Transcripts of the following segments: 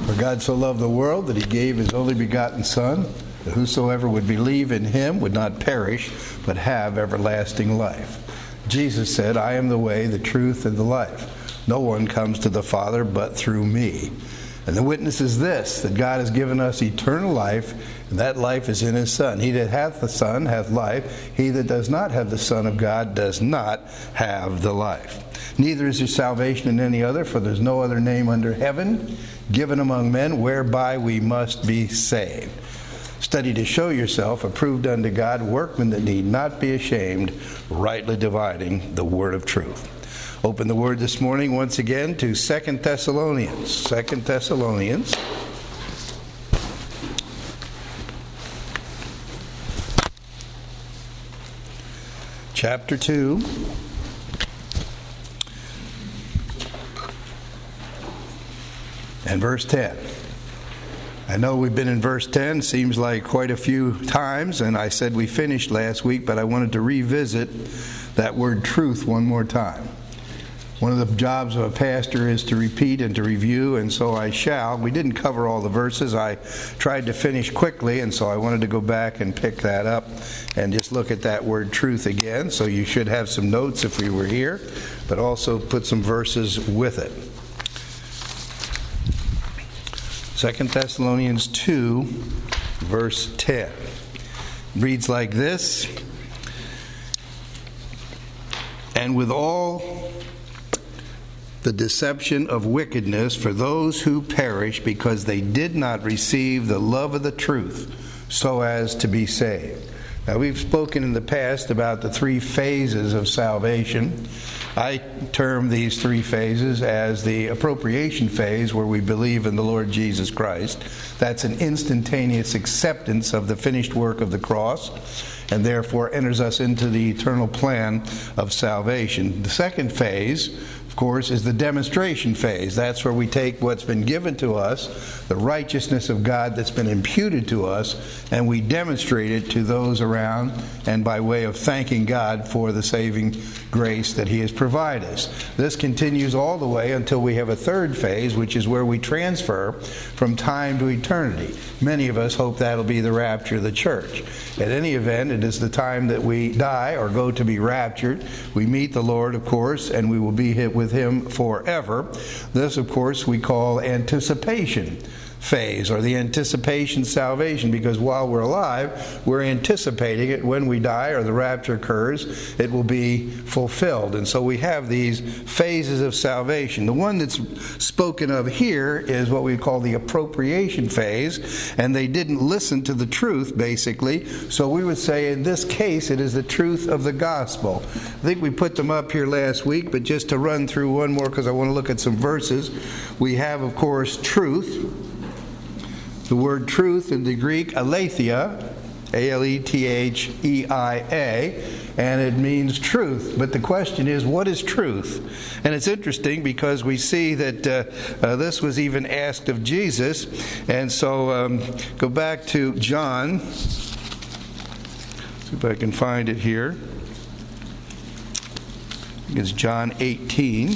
For God so loved the world that he gave his only begotten Son, that whosoever would believe in him would not perish, but have everlasting life. Jesus said, I am the way, the truth, and the life. No one comes to the Father but through me. And the witness is this, that God has given us eternal life, and that life is in his Son. He that hath the Son hath life. He that does not have the Son of God does not have the life. Neither is there salvation in any other, for there's no other name under heaven given among men whereby we must be saved. Study to show yourself approved unto God, workmen that need not be ashamed, rightly dividing the word of truth. Open the word this morning once again to 2 Thessalonians. 2 Thessalonians. Chapter 2. And verse 10. I know we've been in verse 10, seems like quite a few times, and I said we finished last week, but I wanted to revisit that word truth one more time. One of the jobs of a pastor is to repeat and to review, and so I shall. We didn't cover all the verses. I tried to finish quickly, and so I wanted to go back and pick that up and just look at that word truth again. So you should have some notes if we were here, but also put some verses with it. 2 Thessalonians 2, verse 10. Reads like this, and with all the deception of wickedness for those who perish because they did not receive the love of the truth so as to be saved. Now, we've spoken in the past about the three phases of salvation. I term these three phases as the appropriation phase, where we believe in the Lord Jesus Christ. That's an instantaneous acceptance of the finished work of the cross, and therefore enters us into the eternal plan of salvation. The second phase, of course, is the demonstration phase. That's where we take what's been given to us, the righteousness of God that's been imputed to us, and we demonstrate it to those around, and by way of thanking God for the saving grace that he has provided us. This continues all the way until we have a third phase, which is where we transfer from time to eternity. Many of us hope that'll be the rapture of the church. At any event, it is the time that we die or go to be raptured. We meet the Lord, of course, and we will be with him forever. This, of course, we call anticipation phase, or the anticipation salvation, because while we're alive, we're anticipating it. When we die or the rapture occurs, it will be fulfilled. And so we have these phases of salvation. The one that's spoken of here is what we call the appropriation phase, and they didn't listen to the truth, basically. So we would say in this case it is the truth of the gospel. I think we put them up here last week, but just to run through one more, because I want to look at some verses. We have, of course, truth. The word truth in the Greek, aletheia, A-L-E-T-H-E-I-A, and it means truth. But the question is, what is truth? And it's interesting because we see that this was even asked of Jesus. And so go back to John. See if I can find it here. I think it's John 18.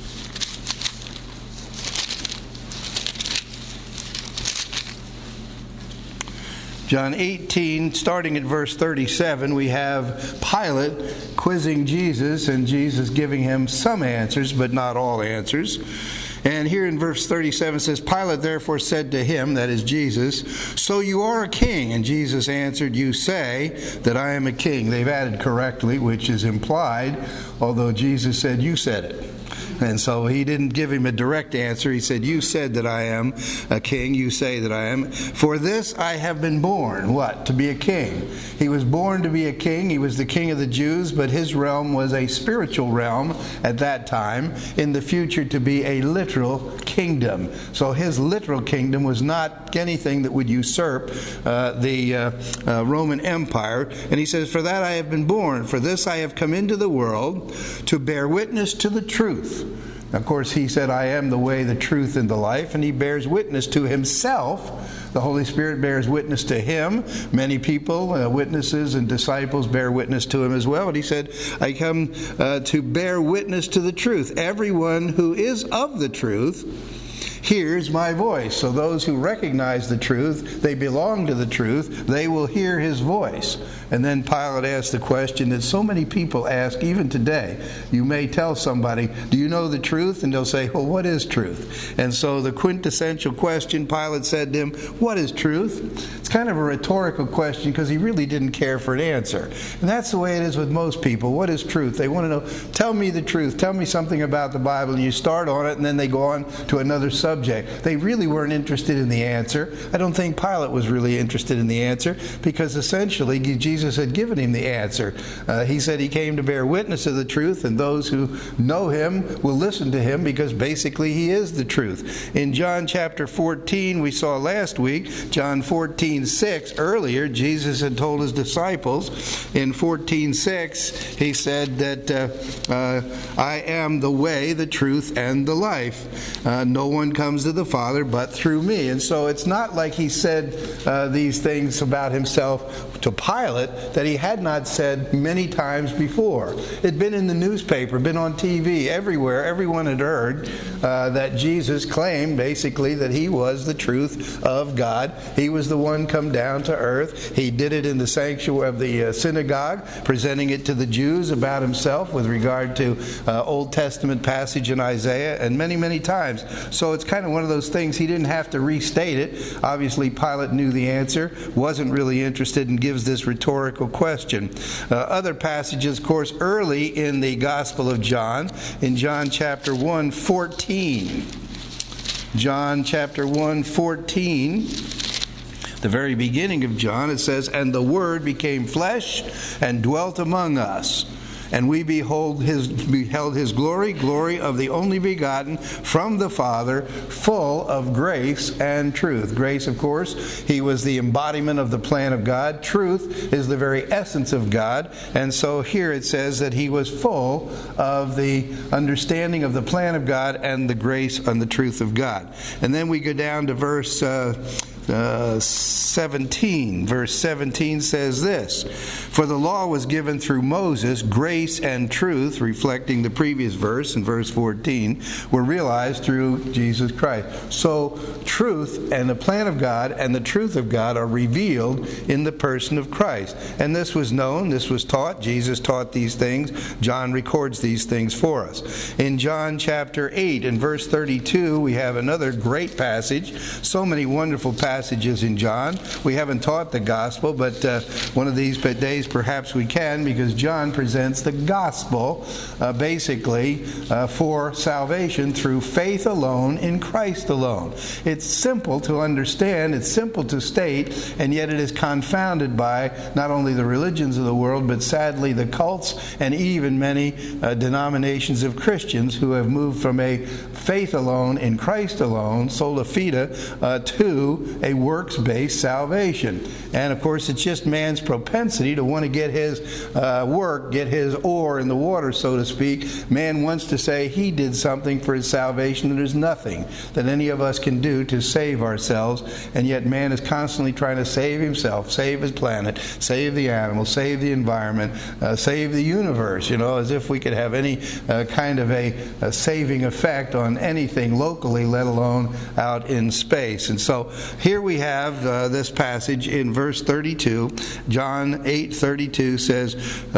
John 18, starting at verse 37, we have Pilate quizzing Jesus, and Jesus giving him some answers, but not all answers. And here in verse 37 it says, Pilate therefore said to him, that is Jesus, so you are a king? And Jesus answered, you say that I am a king. They've added correctly, which is implied, although Jesus said, you said it. And so he didn't give him a direct answer. He said, you said that I am a king. You say that I am. For this I have been born. What? To be a king. He was born to be a king. He was the king of the Jews, but his realm was a spiritual realm at that time. In the future, to be a literal kingdom. So his literal kingdom was not anything that would usurp the Roman Empire. And he says, for that I have been born. For this I have come into the world to bear witness to the truth. Of course, he said, I am the way, the truth, and the life, and he bears witness to himself. The Holy Spirit bears witness to him. Many people, witnesses and disciples, bear witness to him as well. And he said, I come to bear witness to the truth. Everyone who is of the truth hears my voice. So those who recognize the truth, they belong to the truth, they will hear his voice. And then Pilate asked the question that so many people ask even today. You may tell somebody, do you know the truth? And they'll say, well, what is truth? And so the quintessential question, Pilate said to him, what is truth? It's kind of a rhetorical question because he really didn't care for an answer. And that's the way it is with most people. What is truth? They want to know, tell me the truth. Tell me something about the Bible. And you start on it and then they go on to another subject. They really weren't interested in the answer. I don't think Pilate was really interested in the answer because essentially Jesus had given him the answer. He said he came to bear witness of the truth, and those who know him will listen to him because basically he is the truth. In John chapter 14, we saw last week, John 14:6, earlier, Jesus had told his disciples in 14:6, he said that I am the way, the truth, and the life. No one comes to the Father but through me. And so it's not like he said these things about himself to Pilate that he had not said many times before. It'd been in the newspaper, been on TV, everywhere. Everyone had heard that Jesus claimed basically that he was the truth of God. He was the one come down to earth. He did it in the sanctuary of the synagogue, presenting it to the Jews about himself with regard to Old Testament passage in Isaiah, and many, many times. So it's kind of one of those things. He didn't have to restate it. Obviously, Pilate knew the answer, wasn't really interested, and gives this rhetorical question. Other passages, of course, early in the Gospel of John, in John chapter 1:14. John chapter 1:14, the very beginning of John, it says, and the Word became flesh and dwelt among us. And we beheld his glory, glory of the only begotten from the Father, full of grace and truth. Grace, of course, he was the embodiment of the plan of God. Truth is the very essence of God. And so here it says that he was full of the understanding of the plan of God and the grace and the truth of God. And then we go down to verse 17. Verse 17 says this, for the law was given through Moses, grace and truth, reflecting the previous verse in verse 14, were realized through Jesus Christ. So truth and the plan of God and the truth of God are revealed in the person of Christ. And this was known, this was taught. Jesus taught these things. John records these things for us. In John chapter 8 and verse 32, we have another great passage. So many wonderful passages in John. We haven't taught the gospel, but one of these days perhaps we can, because John presents the gospel basically for salvation through faith alone in Christ alone. It's simple to understand, it's simple to state, and yet it is confounded by not only the religions of the world, but sadly the cults and even many denominations of Christians who have moved from a faith alone in Christ alone, sola fide, to a works-based salvation. And of course it's just man's propensity to want to get his work, get his oar in the water, so to speak. Man wants to say he did something for his salvation, and there's nothing that any of us can do to save ourselves, and yet man is constantly trying to save himself, save his planet, save the animals, save the environment, save the universe, as if we could have any kind of a saving effect on anything locally, let alone out in space. And so here we have this passage in verse 32. John 8:32 says,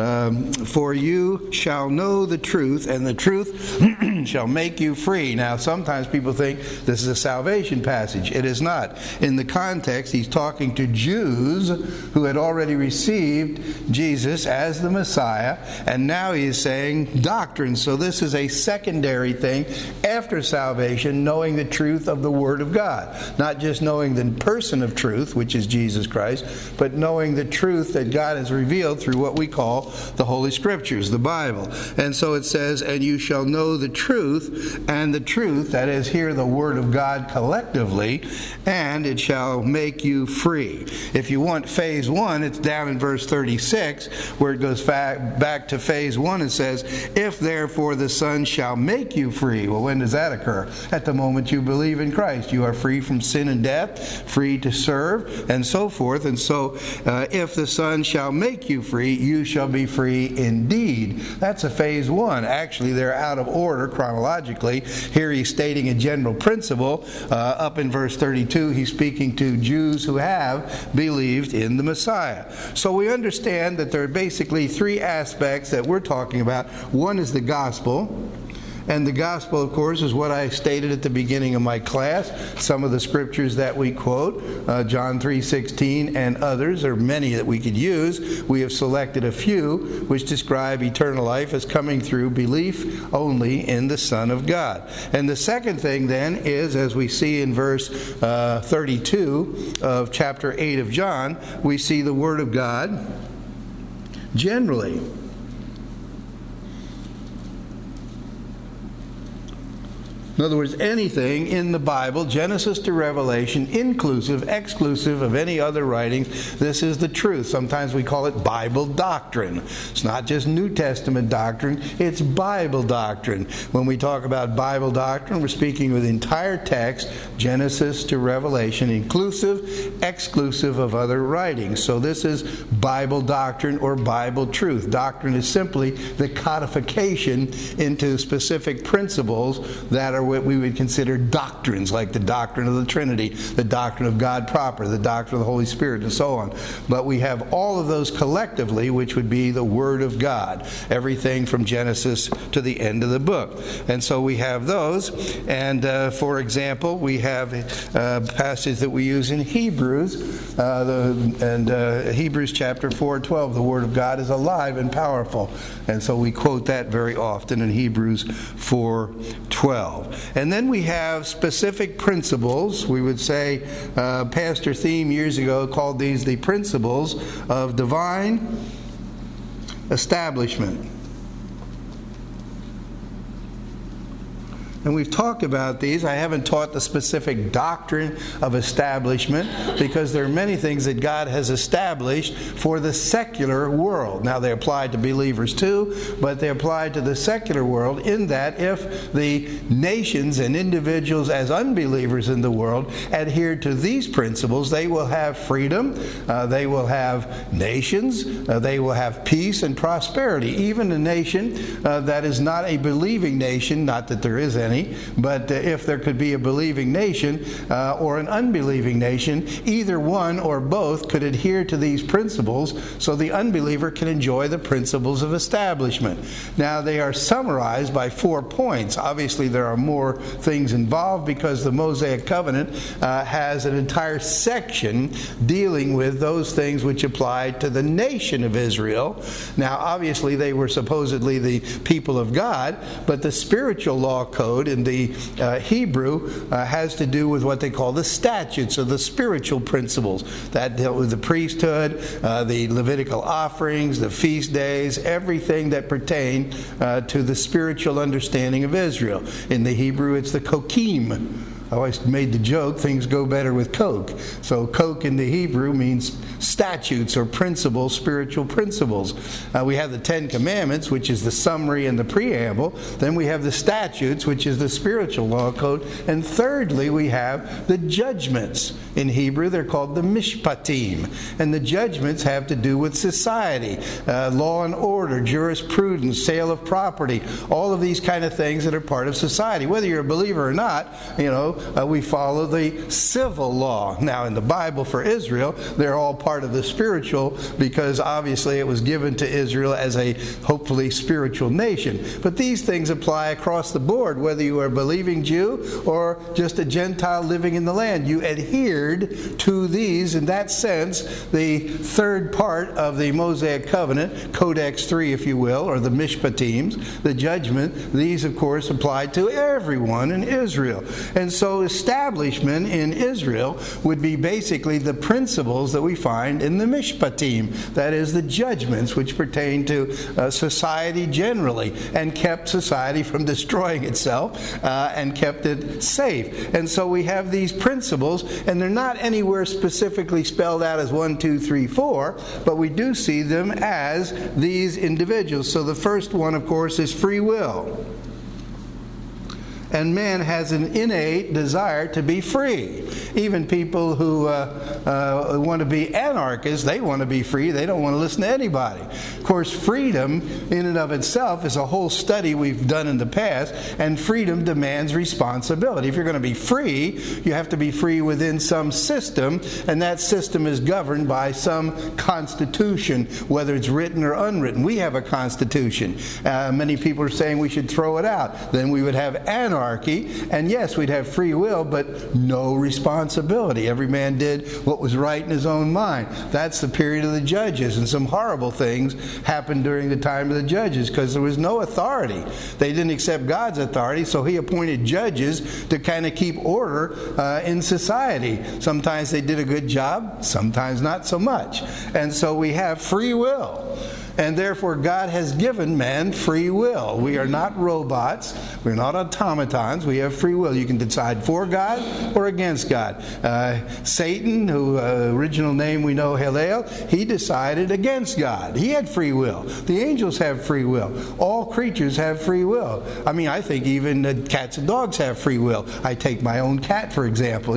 for you shall know the truth, and the truth shall make you free. Now, sometimes people think this is a salvation passage. It is not. In the context, he's talking to Jews who had already received Jesus as the Messiah, and now he is saying doctrine. So this is a secondary thing after salvation, knowing the truth of the Word of God. Not just knowing the person of truth, which is Jesus Christ, but knowing the truth that God has revealed through what we call the Holy Scriptures, the Bible. And so it says, and you shall know the truth, and the truth, that is here the Word of God collectively, and it shall make you free. If you want phase 1, it's down in verse 36, where it goes back to phase 1 and says, if therefore the Son shall make you free. Well, when does that occur? At the moment you believe in Christ. You are free from sin and death. free to serve, and so forth. And so, if the Son shall make you free, you shall be free indeed. That's a phase one. Actually, they're out of order chronologically. Here he's stating a general principle. Up in verse 32, he's speaking to Jews who have believed in the Messiah. So we understand that there are basically three aspects that we're talking about. One is the gospel. And the gospel, of course, is what I stated at the beginning of my class. Some of the scriptures that we quote, John 3:16 and others, or many that we could use. We have selected a few which describe eternal life as coming through belief only in the Son of God. And the second thing then is, as we see in verse 32 of chapter 8 of John, we see the Word of God generally. In other words, anything in the Bible, Genesis to Revelation, inclusive, exclusive of any other writings, this is the truth. Sometimes we call it Bible doctrine. It's not just New Testament doctrine, it's Bible doctrine. When we talk about Bible doctrine, we're speaking of the entire text, Genesis to Revelation, inclusive, exclusive of other writings. So this is Bible doctrine or Bible truth. Doctrine is simply the codification into specific principles that are what we would consider doctrines, like the doctrine of the Trinity, the doctrine of God proper, the doctrine of the Holy Spirit, and so on. But we have all of those collectively, which would be the Word of God, everything from Genesis to the end of the book. And so we have those. And for example, we have a passage that we use in Hebrews, Hebrews chapter 4:12. The Word of God is alive and powerful. And so we quote that very often in Hebrews 4:12. And then we have specific principles. We would say, Pastor Thiem years ago called these the principles of divine establishment. And we've talked about these. I haven't taught the specific doctrine of establishment because there are many things that God has established for the secular world. Now, they apply to believers too, but they apply to the secular world in that if the nations and individuals as unbelievers in the world adhere to these principles, they will have freedom, they will have nations, they will have peace and prosperity. Even a nation that is not a believing nation, not that there is any, but if there could be a believing nation or an unbelieving nation, either one or both could adhere to these principles so the unbeliever can enjoy the principles of establishment. Now, they are summarized by 4 points. Obviously, there are more things involved because the Mosaic Covenant has an entire section dealing with those things which apply to the nation of Israel. Now, obviously, they were supposedly the people of God, but the spiritual law code in the Hebrew has to do with what they call the statutes, or the spiritual principles that dealt with the priesthood, the Levitical offerings, the feast days, everything that pertained to the spiritual understanding of Israel. In the Hebrew, it's the kokim. I always made the joke, things go better with Coke. So Coke in the Hebrew means statutes or principles, spiritual principles. We have the Ten Commandments, which is the summary and the preamble. Then we have the statutes, which is the spiritual law code. And thirdly, we have the judgments. In Hebrew, they're called the mishpatim. And the judgments have to do with society, law and order, jurisprudence, sale of property, all of these kind of things that are part of society. Whether you're a believer or not, we follow the civil law. Now, in the Bible for Israel, they're all part of the spiritual because obviously it was given to Israel as a hopefully spiritual nation. But these things apply across the board, whether you are a believing Jew or just a Gentile living in the land. You adhered to these. In that sense, the third part of the Mosaic Covenant, Codex 3, if you will, or the Mishpatims, the judgment, these, of course, apply to everyone in Israel. And so establishment in Israel would be basically the principles that we find in the Mishpatim, that is, the judgments which pertain to society generally and kept society from destroying itself and kept it safe. And so we have these principles, and they're not anywhere specifically spelled out as 1, 2, 3, 4, but we do see them as these individuals. So the first one, of course, is free will. And man has an innate desire to be free. Even people who want to be anarchists, they want to be free. They don't want to listen to anybody. Of course, freedom in and of itself is a whole study we've done in the past, and freedom demands responsibility. If you're going to be free, you have to be free within some system, and that system is governed by some constitution, whether it's written or unwritten. We have a constitution. Many people are saying we should throw it out. Then we would have anarchy, and yes, we'd have free will, but no responsibility. Every man did what was right in his own mind. That's the period of the judges, and some horrible things happened during the time of the judges because there was no authority. They didn't accept God's authority, so he appointed judges to kind of keep order in society. Sometimes they did a good job, sometimes not so much. And so we have free will. And therefore, God has given man free will. We are not robots. We're not automatons. We have free will. You can decide for God or against God. Satan, who original name we know, Hillel, he decided against God. He had free will. The angels have free will. All creatures have free will. I mean, I think even cats and dogs have free will. I take my own cat, for example,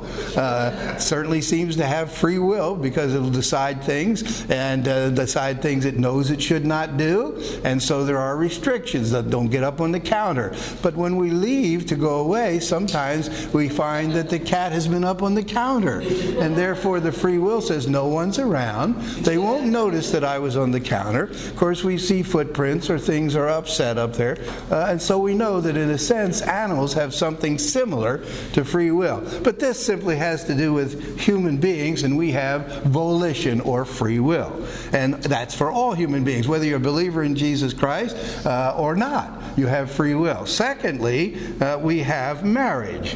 certainly seems to have free will because it'll decide things and decide things it knows it should not do, and so there are restrictions that don't get up on the counter. But when we leave to go away, sometimes we find that the cat has been up on the counter, and therefore the free will says no one's around. They won't notice that I was on the counter. Of course, we see footprints or things are upset up there, and so we know that in a sense animals have something similar to free will. But this simply has to do with human beings, and we have volition or free will, and that's for all human beings, whether you're a believer in Jesus Christ or not. You have free will. Secondly, we have marriage.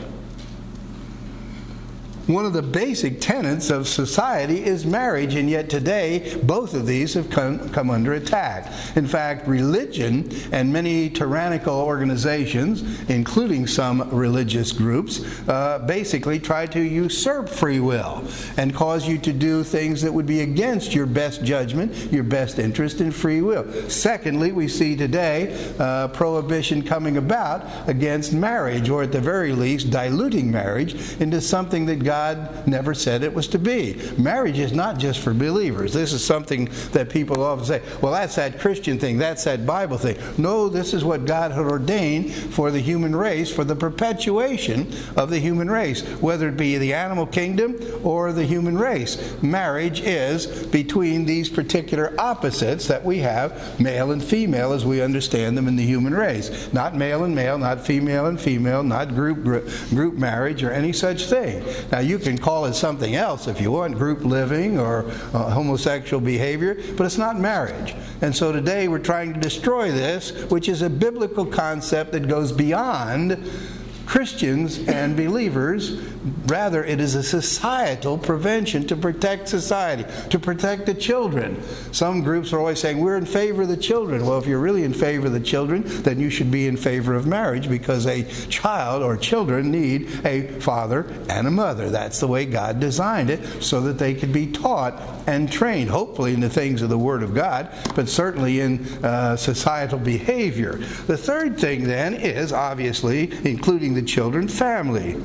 One of the basic tenets of society is marriage, and yet today both of these have come under attack. In fact, religion and many tyrannical organizations, including some religious groups, basically try to usurp free will and cause you to do things that would be against your best judgment, your best interest in free will. Secondly, we see today prohibition coming about against marriage, or at the very least diluting marriage into something that God never said it was to be. Marriage is not just for believers. This is something that people often say, well, that's that Christian thing, that's that Bible thing. No, this is what God had ordained for the human race, for the perpetuation of the human race, whether it be the animal kingdom or the human race. Marriage is between these particular opposites that we have, male and female as we understand them in the human race. Not male and male, not female and female, not group marriage or any such thing. Now, you can call it something else if you want, group living or homosexual behavior, but it's not marriage. And so today we're trying to destroy this, which is a biblical concept that goes beyond Christians and believers. Rather, it is a societal prevention to protect society, to protect the children. Some groups are always saying, we're in favor of the children. Well, if you're really in favor of the children, then you should be in favor of marriage, because a child or children need a father and a mother. That's the way God designed it, so that they could be taught and trained, hopefully in the things of the Word of God, but certainly in societal behavior. The third thing then is, obviously, including the children, family.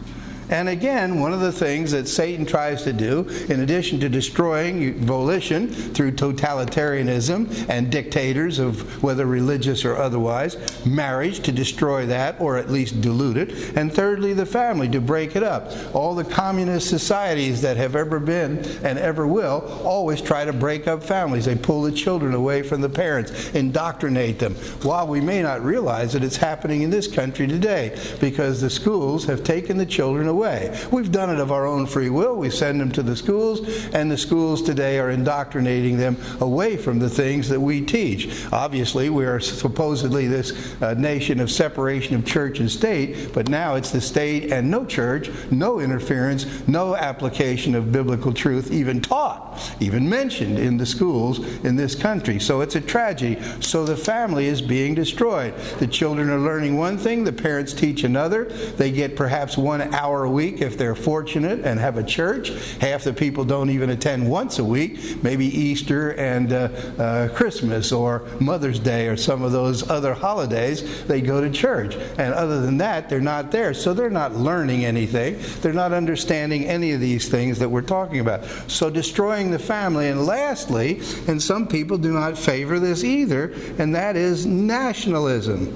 And again, one of the things that Satan tries to do, in addition to destroying volition through totalitarianism and dictators of whether religious or otherwise, marriage, to destroy that or at least dilute it. And thirdly, the family, to break it up. All the communist societies that have ever been and ever will always try to break up families. They pull the children away from the parents, indoctrinate them. While we may not realize that it's happening in this country today, because the schools have taken the children away. We've done it of our own free will. We send them to the schools, and the schools today are indoctrinating them away from the things that we teach. Obviously, we are supposedly this nation of separation of church and state, but now it's the state and no church, no interference, no application of biblical truth even taught, even mentioned in the schools in this country. So it's a tragedy. So the family is being destroyed. The children are learning one thing, the parents teach another. They get perhaps 1 hour hour a week if they're fortunate and have a church. Half the people don't even attend once a week, maybe Easter and Christmas or Mother's Day or some of those other holidays, they go to church. And other than that, they're not there. So they're not learning anything. They're not understanding any of these things that we're talking about. So destroying the family. And lastly, and some people do not favor this either, and that is nationalism.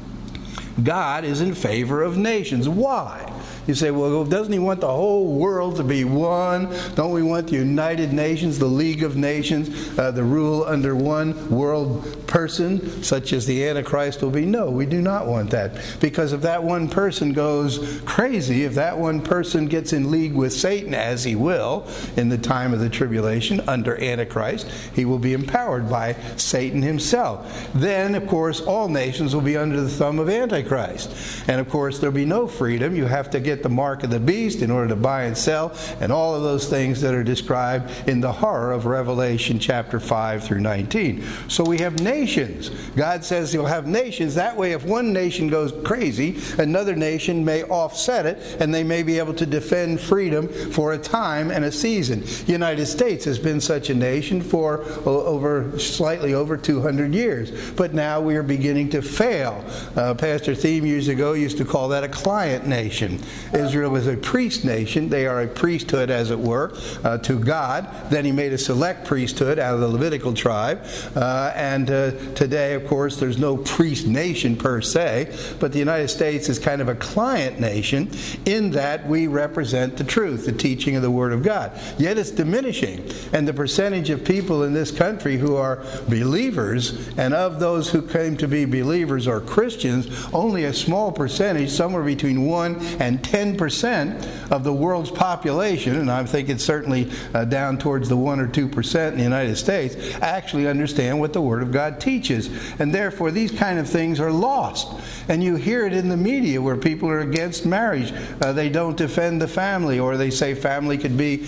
God is in favor of nations. Why? You say, well, doesn't he want the whole world to be one? Don't we want the United Nations, the League of Nations, the rule under one world person, such as the Antichrist will be? No, we do not want that. Because if that one person goes crazy, if that one person gets in league with Satan, as he will in the time of the tribulation under Antichrist, he will be empowered by Satan himself. Then, of course, all nations will be under the thumb of Antichrist. And, of course, there'll be no freedom. You have to get the mark of the beast in order to buy and sell, and all of those things that are described in the horror of Revelation chapter 5 through 19. So we have nations. God says he'll have nations. That way, if one nation goes crazy, another nation may offset it, and they may be able to defend freedom for a time and a season. The United States has been such a nation for slightly over 200 years, but now we are beginning to fail. Pastor Thiem years ago used to call that a client nation. Israel is a priest nation. They are a priesthood, as it were, to God. Then he made a select priesthood out of the Levitical tribe. And today, of course, there's no priest nation per se, but the United States is kind of a client nation in that we represent the truth, the teaching of the Word of God. Yet it's diminishing. And the percentage of people in this country who are believers, and of those who came to be believers or Christians, only a small percentage, somewhere between 1 and 10% of the world's population, and I think it's certainly down towards the 1 or 2% in the United States, actually understand what the Word of God teaches. And therefore, these kind of things are lost. And you hear it in the media where people are against marriage. They don't defend the family, or they say family could be,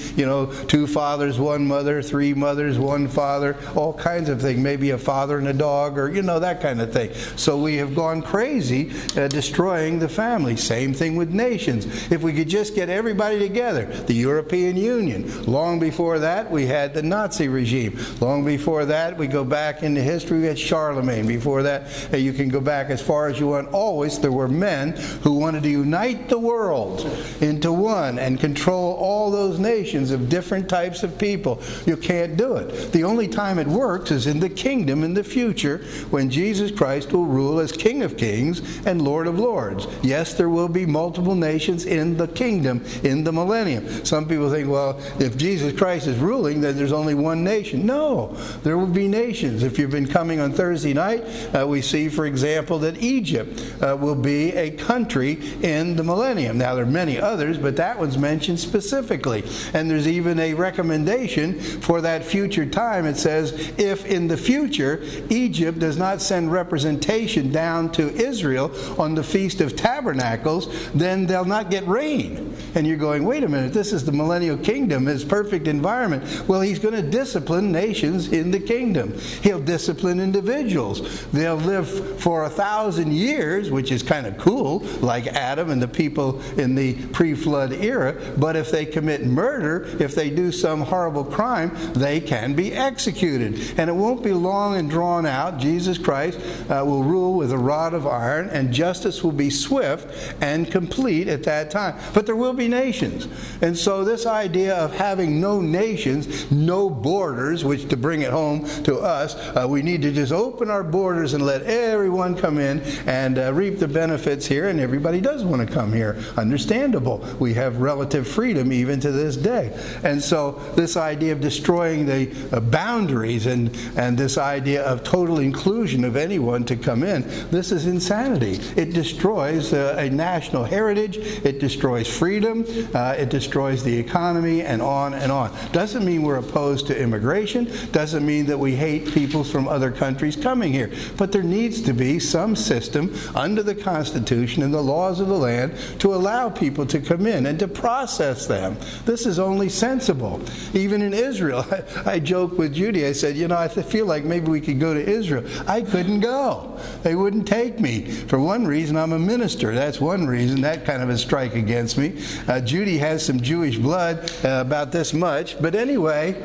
2 fathers, 1 mother, 3 mothers, 1 father, all kinds of things. Maybe a father and a dog, or, that kind of thing. So we have gone crazy destroying the family. Same thing with nations. If we could just get everybody together, the European Union. Long before that, we had the Nazi regime. Long before that, we go back into history, we had Charlemagne. Before that, you can go back as far as you want. Always there were men who wanted to unite the world into one and control all those nations of different types of people. You can't do it. The only time it works is in the kingdom in the future, when Jesus Christ will rule as King of Kings and Lord of Lords. Yes, there will be multiple nations in the kingdom in the millennium. Some people think, well, if Jesus Christ is ruling, then there's only one nation. No, there will be nations. If you've been coming on Thursday night, we see, for example, that Egypt will be a country in the millennium. Now, there are many others, but that one's mentioned specifically. And there's even a recommendation for that future time. It says, if in the future Egypt does not send representation down to Israel on the Feast of Tabernacles, then they'll not get rain. And you're going, wait a minute, this is the millennial kingdom, his perfect environment. Well, he's going to discipline nations in the kingdom. He'll discipline individuals. They'll live for 1,000 years, which is kind of cool, like Adam and the people in the pre-flood era. But if they commit murder, if they do some horrible crime, they can be executed. And it won't be long and drawn out. Jesus Christ will rule with a rod of iron, and justice will be swift and complete at that time. But there will be nations. And so this idea of having no nations, no borders, which, to bring it home to us, we need to just open our borders and let everyone come in and reap the benefits here, and everybody does want to come here. Understandable. We have relative freedom even to this day. And so this idea of destroying the boundaries and this idea of total inclusion of anyone to come in, this is insanity. It destroys a national heritage. It destroys freedom. It destroys the economy, and on and on. Doesn't mean we're opposed to immigration. Doesn't mean that we hate people from other countries coming here. But there needs to be some system under the Constitution and the laws of the land to allow people to come in and to process them. This is only sensible. Even in Israel, I joked with Judy. I said, I feel like maybe we could go to Israel. I couldn't go. They wouldn't take me. For one reason, I'm a minister. That's one reason. That kind of a strike against me. Judy has some Jewish blood, about this much. But anyway,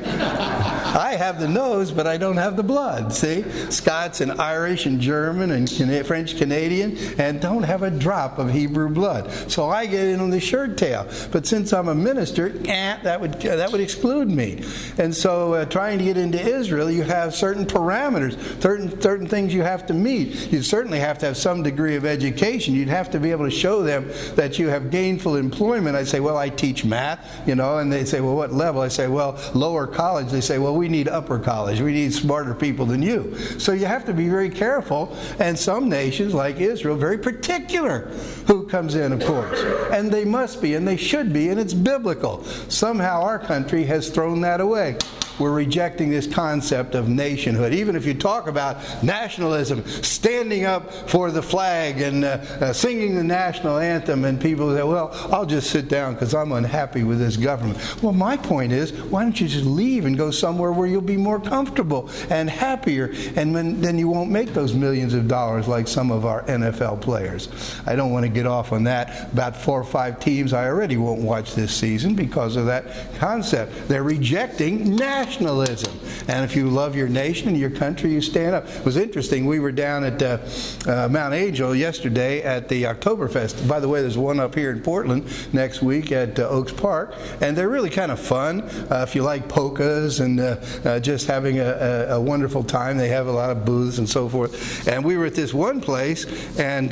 I have the nose, but I don't have the blood. See? Scots and Irish and German and French Canadian, and don't have a drop of Hebrew blood. So I get in on the shirt tail. But since I'm a minister, that would exclude me. And so trying to get into Israel, you have certain parameters, certain things you have to meet. You certainly have to have some degree of education. You'd have to be able to show them that you have gainful employment. I say, well, I teach math, and they say, well, what level? I say, well, lower college. They say, well, we need upper college. We need smarter people than you. So you have to be very careful. And some nations, like Israel, very particular who comes in, of course. And they must be, and they should be, and it's biblical. Somehow our country has thrown that away. We're rejecting this concept of nationhood. Even if you talk about nationalism, standing up for the flag and singing the national anthem, and people say, well, I'll just sit down because I'm unhappy with this government. Well, my point is, why don't you just leave and go somewhere where you'll be more comfortable and happier, and then you won't make those millions of dollars like some of our NFL players. I don't want to get off on that. About 4 or 5 teams I already won't watch this season because of that concept. They're rejecting nationalism. And if you love your nation and your country, you stand up. It was interesting. We were down at Mount Angel yesterday at the Oktoberfest. By the way, there's one up here in Portland next week at Oaks Park. And they're really kind of fun. If you like polkas and just having a wonderful time, they have a lot of booths and so forth. And we were at this one place, and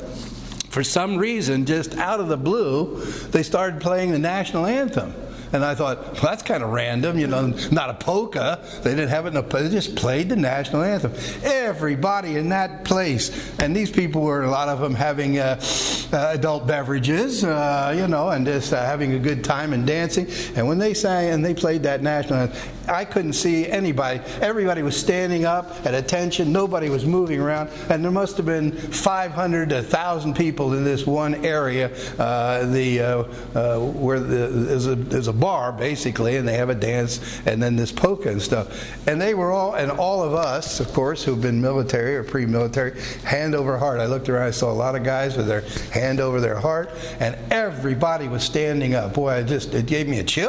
for some reason, just out of the blue, they started playing the national anthem. And I thought, well, that's kind of random, not a polka. They didn't have it in a polka. They just played the national anthem. Everybody in that place. And these people were, a lot of them, having adult beverages, and just having a good time and dancing. And when they sang and they played that national anthem, I couldn't see anybody. Everybody was standing up at attention. Nobody was moving around. And there must have been 500 to 1,000 people in this one area where there's a bar, basically, and they have a dance and then this polka and stuff. And they were all of us, of course, who've been military or pre-military, hand over heart. I looked around, I saw a lot of guys with their hand over their heart, and everybody was standing up. Boy, it gave me a chill.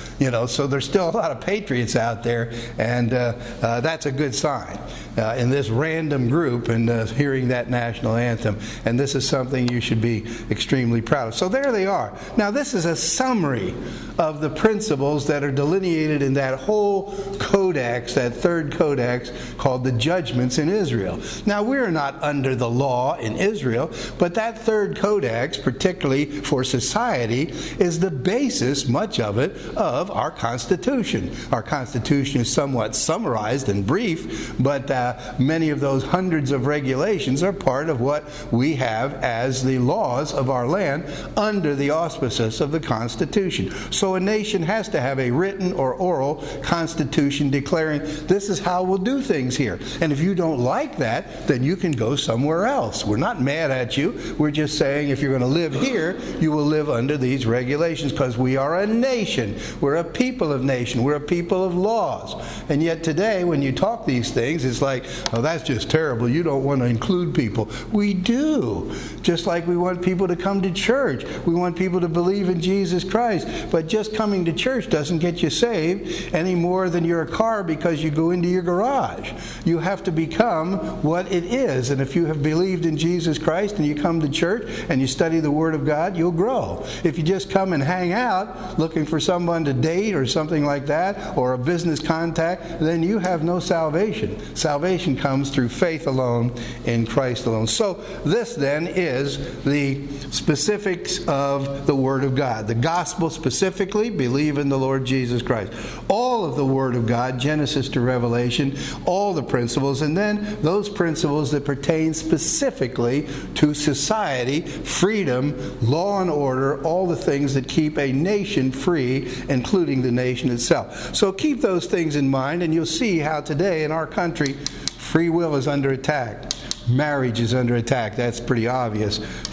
So there's still a lot of patriots out there, and that's a good sign in this random group and hearing that national anthem. And this is something you should be extremely proud of. So there they are. Now, this is a summary of the principles that are delineated in that whole codex, that third codex called the Judgments in Israel. Now, we're not under the law in Israel, but that third codex, particularly for society, is the basis, much of it, of our Constitution. Our Constitution is somewhat summarized and brief, but many of those hundreds of regulations are part of what we have as the laws of our land under the auspices of the Constitution. So a nation has to have a written or oral Constitution declaring this is how we'll do things here. And if you don't like that, then you can go somewhere else. We're not mad at you. We're just saying if you're going to live here, you will live under these regulations because we are a nation. We're a people of nation. We're a people of laws. And yet today, when you talk these things, it's like, oh, that's just terrible. You don't want to include people. We do. Just like we want people to come to church. We want people to believe in Jesus Christ. But just coming to church doesn't get you saved any more than you're a car because you go into your garage. You have to become what it is. And if you have believed in Jesus Christ and you come to church and you study the Word of God, you'll grow. If you just come and hang out looking for someone to date or something like that, or a business contact, then you have no salvation. Salvation comes through faith alone in Christ alone. So this then is the specifics of the Word of God. The gospel specifically, believe in the Lord Jesus Christ. All of the Word of God, Genesis to Revelation, all the principles, and then those principles that pertain specifically to society, freedom, law and order, all the things that keep a nation free, including the nation itself. So keep those things in mind, and you'll see how today in our country, free will is under attack. Marriage is under attack. That's pretty obvious.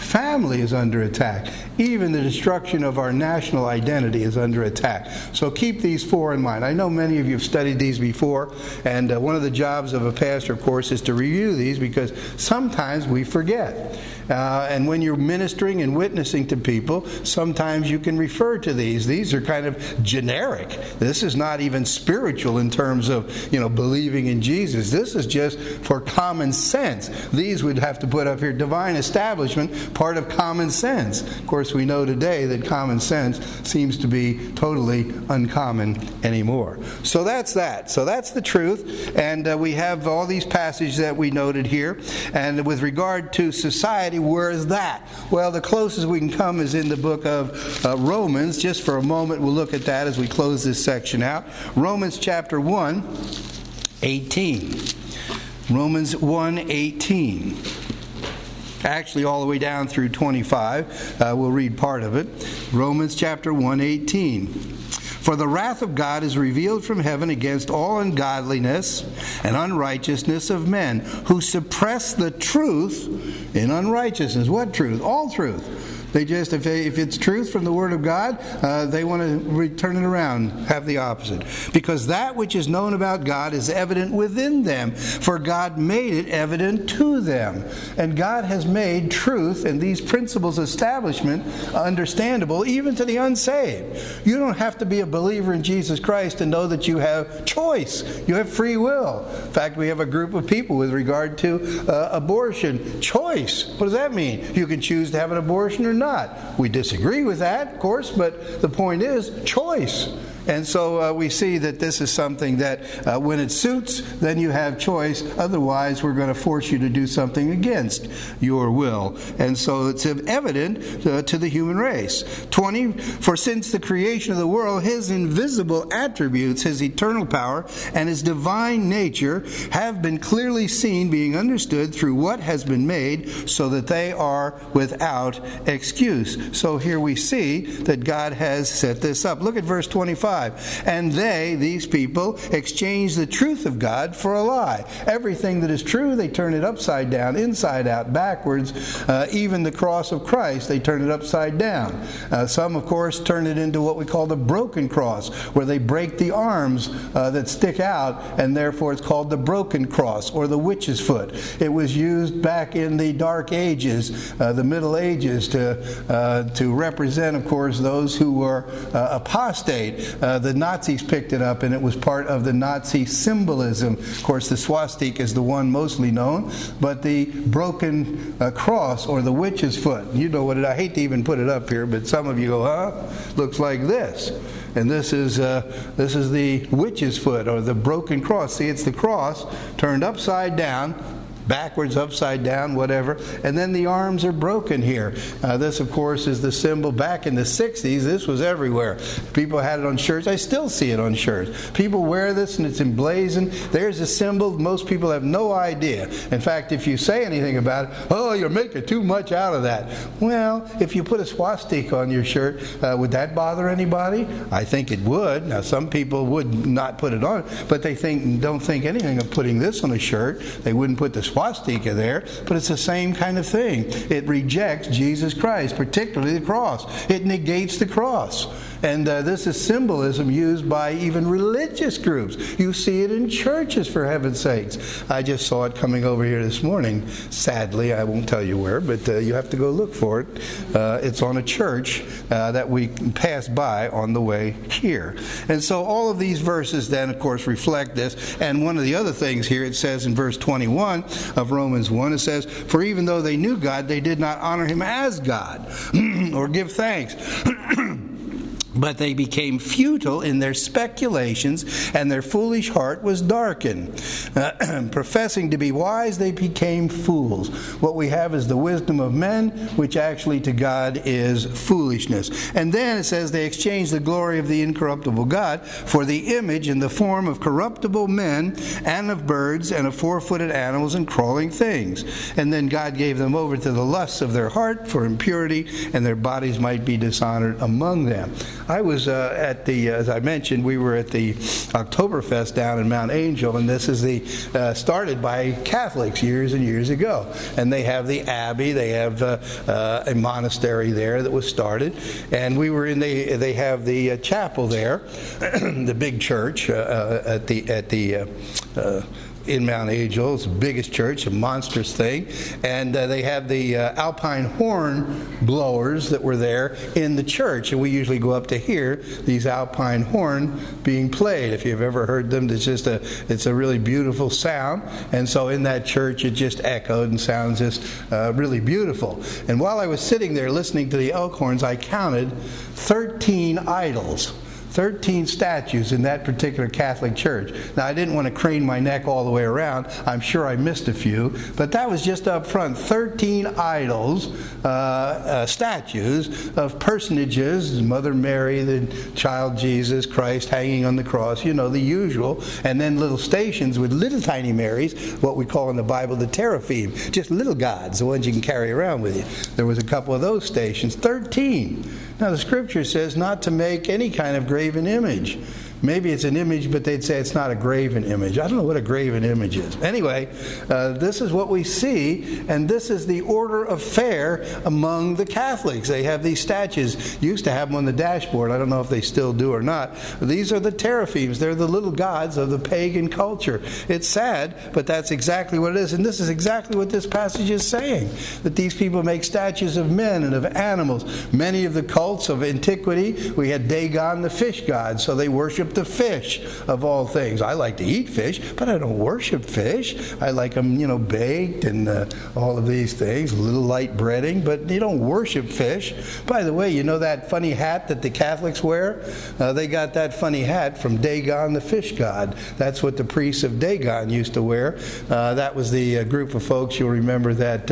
family is under attack. Even the destruction of our national identity is under attack. So keep these four in mind. I know many of you have studied these before, and one of the jobs of a pastor, of course, is to review these, because sometimes we forget. And when you're ministering and witnessing to people, sometimes you can refer to these. These are kind of generic. This is not even spiritual in terms of, believing in Jesus. This is just for common sense. These would have to put up here, divine establishment, part of common sense. Of course, we know today that common sense seems to be totally uncommon anymore. So that's that. So that's the truth. And we have all these passages that we noted here. And with regard to society, where is that? Well, the closest we can come is in the book of Romans. Just for a moment, we'll look at that as we close this section out. Romans chapter 1, 18. Romans 1:18. Actually, all the way down through 25. We'll read part of it. Romans chapter 1:18. For the wrath of God is revealed from heaven against all ungodliness and unrighteousness of men, who suppress the truth in unrighteousness. What truth? All truth. They just, if it's truth from the Word of God, they want to turn it around, have the opposite. Because that which is known about God is evident within them, for God made it evident to them. And God has made truth and these principles establishment understandable even to the unsaved. You don't have to be a believer in Jesus Christ to know that you have choice. You have free will. In fact, we have a group of people with regard to abortion. Choice. What does that mean? You can choose to have an abortion or not. We disagree with that, of course, but the point is choice. And so we see that this is something that when it suits, then you have choice. Otherwise, we're going to force you to do something against your will. And so it's evident to the human race. 20, for since the creation of the world, His invisible attributes, His eternal power, and His divine nature have been clearly seen, being understood through what has been made, so that they are without excuse. So here we see that God has set this up. Look at verse 25. And they, these people, exchange the truth of God for a lie. Everything that is true, they turn it upside down, inside out, backwards. Even the cross of Christ, they turn it upside down. Some, of course, turn it into what we call the broken cross, where they break the arms that stick out, and therefore it's called the broken cross, or the witch's foot. It was used back in the Dark Ages, the Middle Ages, to represent, of course, those who were apostate. The Nazis picked it up, and it was part of the Nazi symbolism. Of course, the swastika is the one mostly known, but the broken cross, or the witch's foot. You know what I hate to even put it up here, but some of you go, huh? Looks like this. And this is the witch's foot, or the broken cross. See, it's the cross turned upside down, backwards, upside down, whatever, and then the arms are broken here. This, of course, is the symbol. Back in the 60s, this was everywhere. People had it on shirts. I still see it on shirts. People wear this, and it's emblazoned. There's a symbol. Most people have no idea. In fact, if you say anything about it, oh, you're making too much out of that. Well, if you put a swastika on your shirt, would that bother anybody? I think it would. Now, some people would not put it on, but they don't think anything of putting this on a shirt. They wouldn't put the swastika there, but it's the same kind of thing. It rejects Jesus Christ, particularly the cross. It negates the cross. And this is symbolism used by even religious groups. You see it in churches, for heaven's sakes. I just saw it coming over here this morning. Sadly, I won't tell you where, but you have to go look for it. It's on a church that we passed by on the way here. And so all of these verses then, of course, reflect this. And one of the other things here, it says in verse 21 of Romans 1, it says, for even though they knew God, they did not honor Him as God or give thanks. But they became futile in their speculations, and their foolish heart was darkened. Professing to be wise, they became fools. What we have is the wisdom of men, which actually to God is foolishness. And then it says they exchanged the glory of the incorruptible God for the image in the form of corruptible men, and of birds, and of four-footed animals, and crawling things. And then God gave them over to the lusts of their heart for impurity, and their bodies might be dishonored among them. I was at the, as I mentioned, we were at the Oktoberfest down in Mount Angel, and this is started by Catholics years and years ago. And they have the abbey, they have a monastery there that was started, and we were they have the chapel there, the big church in Mount Angel. It's the biggest church, a monstrous thing. And they have the alpine horn blowers that were there in the church. And we usually go up to hear these alpine horn being played. If you've ever heard them, it's a really beautiful sound. And so in that church, it just echoed and sounds just really beautiful. And while I was sitting there listening to the elk horns, I counted 13 idols. 13 statues in that particular Catholic church. Now, I didn't want to crane my neck all the way around. I'm sure I missed a few, but that was just up front. 13 idols, statues of personages, Mother Mary, the child Jesus, Christ hanging on the cross, the usual, and then little stations with little tiny Marys, what we call in the Bible the teraphim, just little gods, the ones you can carry around with you. There was a couple of those stations, 13. Now, the Scripture says not to make any kind of graven image. Maybe it's an image, but they'd say it's not a graven image. I don't know what a graven image is. Anyway, this is what we see, and this is the order of fare among the Catholics. They have these statues. Used to have them on the dashboard. I don't know if they still do or not. These are the teraphims. They're the little gods of the pagan culture. It's sad, but that's exactly what it is. And this is exactly what this passage is saying, that these people make statues of men and of animals. Many of the cults of antiquity, we had Dagon, the fish god, so they worship the fish of all things. I like to eat fish, but I don't worship fish. I like them, baked and all of these things, a little light breading, but you don't worship fish. By the way, that funny hat that the Catholics wear? They got that funny hat from Dagon, the fish god. That's what the priests of Dagon used to wear. That was the group of folks, you'll remember that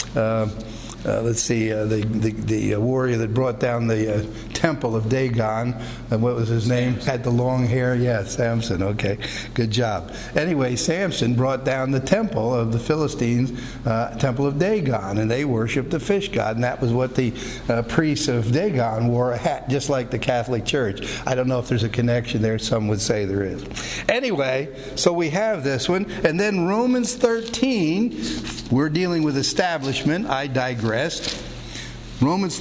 the warrior that brought down the temple of Dagon, what was his name? Had the long hair? Yeah, Samson. Okay, good job. Anyway, Samson brought down the temple of the Philistines, temple of Dagon, and they worshiped the fish god, and that was what the priests of Dagon wore, a hat just like the Catholic Church. I don't know if there's a connection there. Some would say there is. Anyway, so we have this one, and then Romans 13, we're dealing with establishment. I digressed. Romans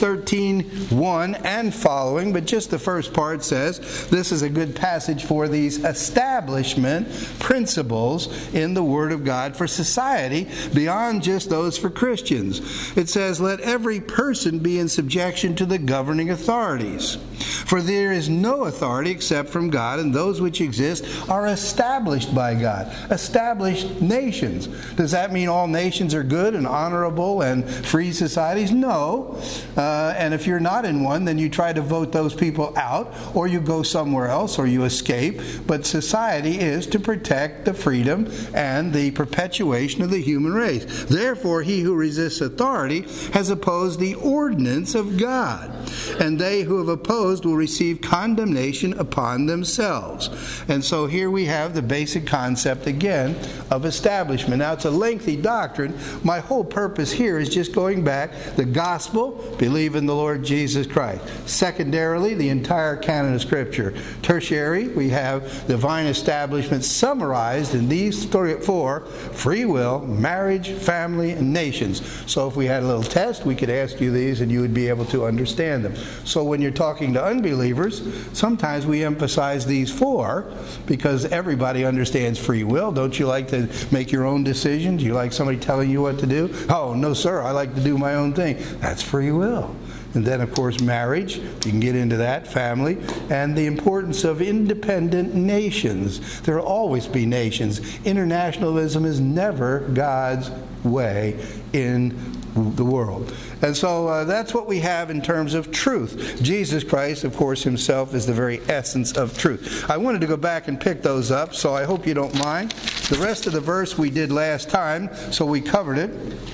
13:1 and following, but just the first part says, this is a good passage for these establishment principles in the Word of God for society, beyond just those for Christians. It says, let every person be in subjection to the governing authorities. For there is no authority except from God, and those which exist are established by God. Established nations. Does that mean all nations are good and honorable and free societies? No. And if you're not in one, then you try to vote those people out, or you go somewhere else, or you escape. But society is to protect the freedom and the perpetuation of the human race. Therefore, he who resists authority has opposed the ordinance of God, and they who have opposed will receive condemnation upon themselves. And so here we have the basic concept again of establishment. Now, it's a lengthy doctrine. My whole purpose here is just going back the gospel, believe in the Lord Jesus Christ. Secondarily, the entire canon of Scripture. Tertiary, we have divine establishment summarized in these four: free will, marriage, family, and nations. So if we had a little test, we could ask you these and you would be able to understand them. So when you're talking to unbelievers, sometimes we emphasize these four because everybody understands free will. Don't you like to make your own decisions? You like somebody telling you what to do? Oh, no, sir, I like to do my own thing. That's free will. And then, of course, marriage. You can get into that, family. And the importance of independent nations. There will always be nations. Internationalism is never God's way in the world. And so that's what we have in terms of truth. Jesus Christ, of course, himself is the very essence of truth. I wanted to go back and pick those up, so I hope you don't mind. The rest of the verse we did last time, so we covered it.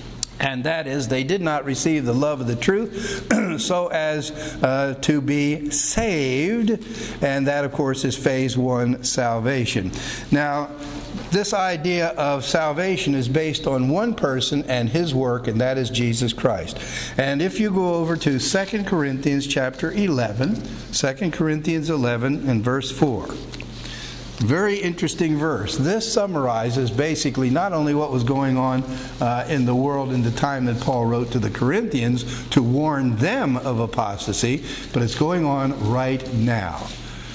And that is, they did not receive the love of the truth so as to be saved. And that, of course, is phase one, salvation. Now, this idea of salvation is based on one person and his work, and that is Jesus Christ. And if you go over to 2 Corinthians chapter 11, 2 Corinthians 11 and verse 4. Very interesting verse. This summarizes basically not only what was going on in the world in the time that Paul wrote to the Corinthians to warn them of apostasy, but it's going on right now.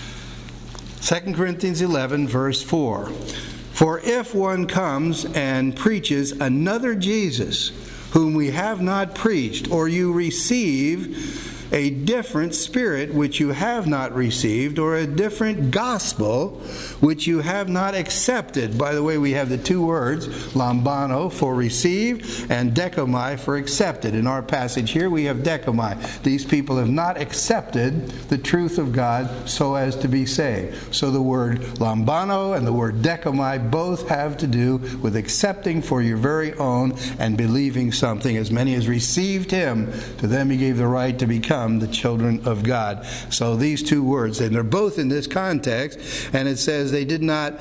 2 Corinthians 11, verse 4. For if one comes and preaches another Jesus, whom we have not preached, or you receive a different spirit which you have not received, or a different gospel which you have not accepted. By the way, we have the two words, lambano for receive and dekomai for accepted. In our passage here we have dekomai. These people have not accepted the truth of God so as to be saved. So the word lambano and the word dekomai both have to do with accepting for your very own and believing something. As many as received Him, to them He gave the right to become the children of God. So these two words, and they're both in this context, and it says they did not,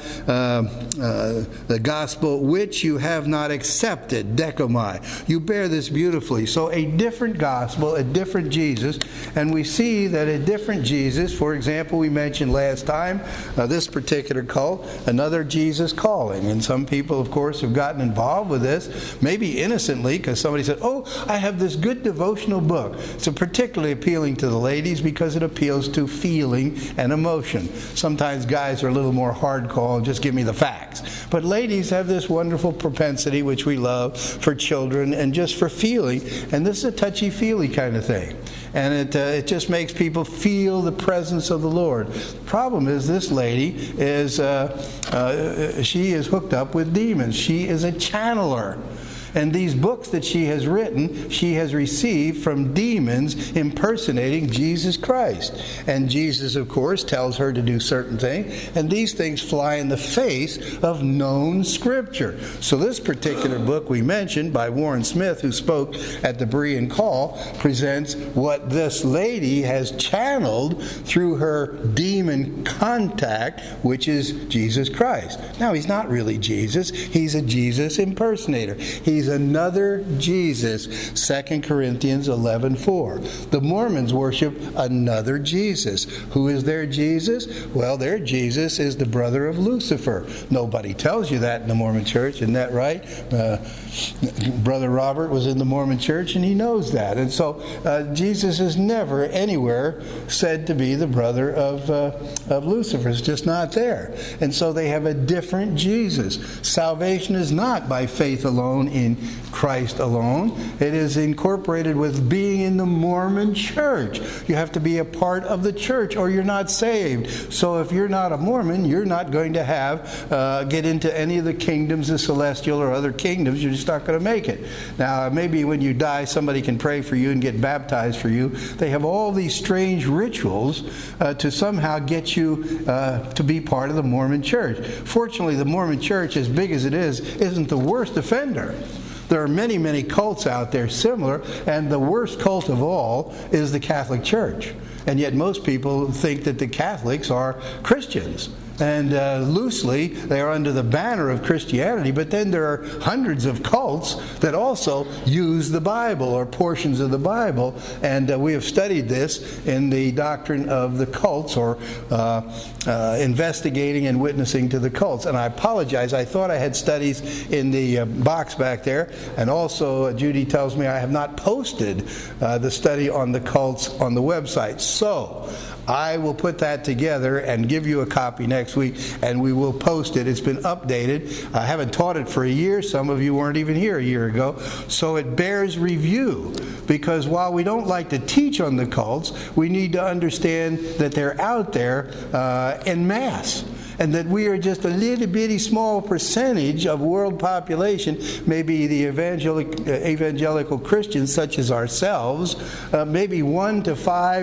the gospel which you have not accepted, dekomai. You bear this beautifully. So a different gospel, a different Jesus, and we see that a different Jesus, for example, we mentioned last time, this particular cult, another Jesus calling. And some people, of course, have gotten involved with this, maybe innocently, because somebody said, oh, I have this good devotional book. It's a particularly appealing to the ladies because it appeals to feeling and emotion. Sometimes guys are a little more hardcore, just give me the facts. But ladies have this wonderful propensity, which we love, for children and just for feeling. And this is a touchy-feely kind of thing. And it just makes people feel the presence of the Lord. The problem is this lady is she is hooked up with demons. She is a channeler. And these books that she has written, she has received from demons impersonating Jesus Christ. And Jesus, of course, tells her to do certain things. And these things fly in the face of known Scripture. So this particular book we mentioned by Warren Smith, who spoke at the Berean Call, presents what this lady has channeled through her demon contact, which is Jesus Christ. Now, He's not really Jesus. He's a Jesus impersonator. He's another Jesus, 2 Corinthians 11:4. The Mormons worship another Jesus. Who is their Jesus? Well, their Jesus is the brother of Lucifer. Nobody tells you that in the Mormon church, isn't that right? Brother Robert was in the Mormon church and he knows that. And so Jesus is never anywhere said to be the brother of Lucifer. It's just not there. And so they have a different Jesus. Salvation is not by faith alone in Christ alone. It is incorporated with being in the Mormon church. You have to be a part of the church or you're not saved. So if you're not a Mormon, you're not going to get into any of the kingdoms, the celestial or other kingdoms. You're just not going to make it. Now, maybe when you die, somebody can pray for you and get baptized for you. They have all these strange rituals to somehow get you to be part of the Mormon church. Fortunately, the Mormon church, as big as it is, isn't the worst offender. There are many, many cults out there similar, and the worst cult of all is the Catholic Church. And yet most people think that the Catholics are Christians. And loosely, they are under the banner of Christianity, but then there are hundreds of cults that also use the Bible or portions of the Bible. And we have studied this in the doctrine of the cults, or investigating and witnessing to the cults. And I apologize, I thought I had studies in the box back there. And also, Judy tells me I have not posted the study on the cults on the website. So I will put that together and give you a copy next week, and we will post it. It's been updated. I haven't taught it for a year. Some of you weren't even here a year ago. So it bears review, because while we don't like to teach on the cults, we need to understand that they're out there en masse. And that we are just a little bitty small percentage of world population, maybe the evangelical Christians such as ourselves, maybe 1 to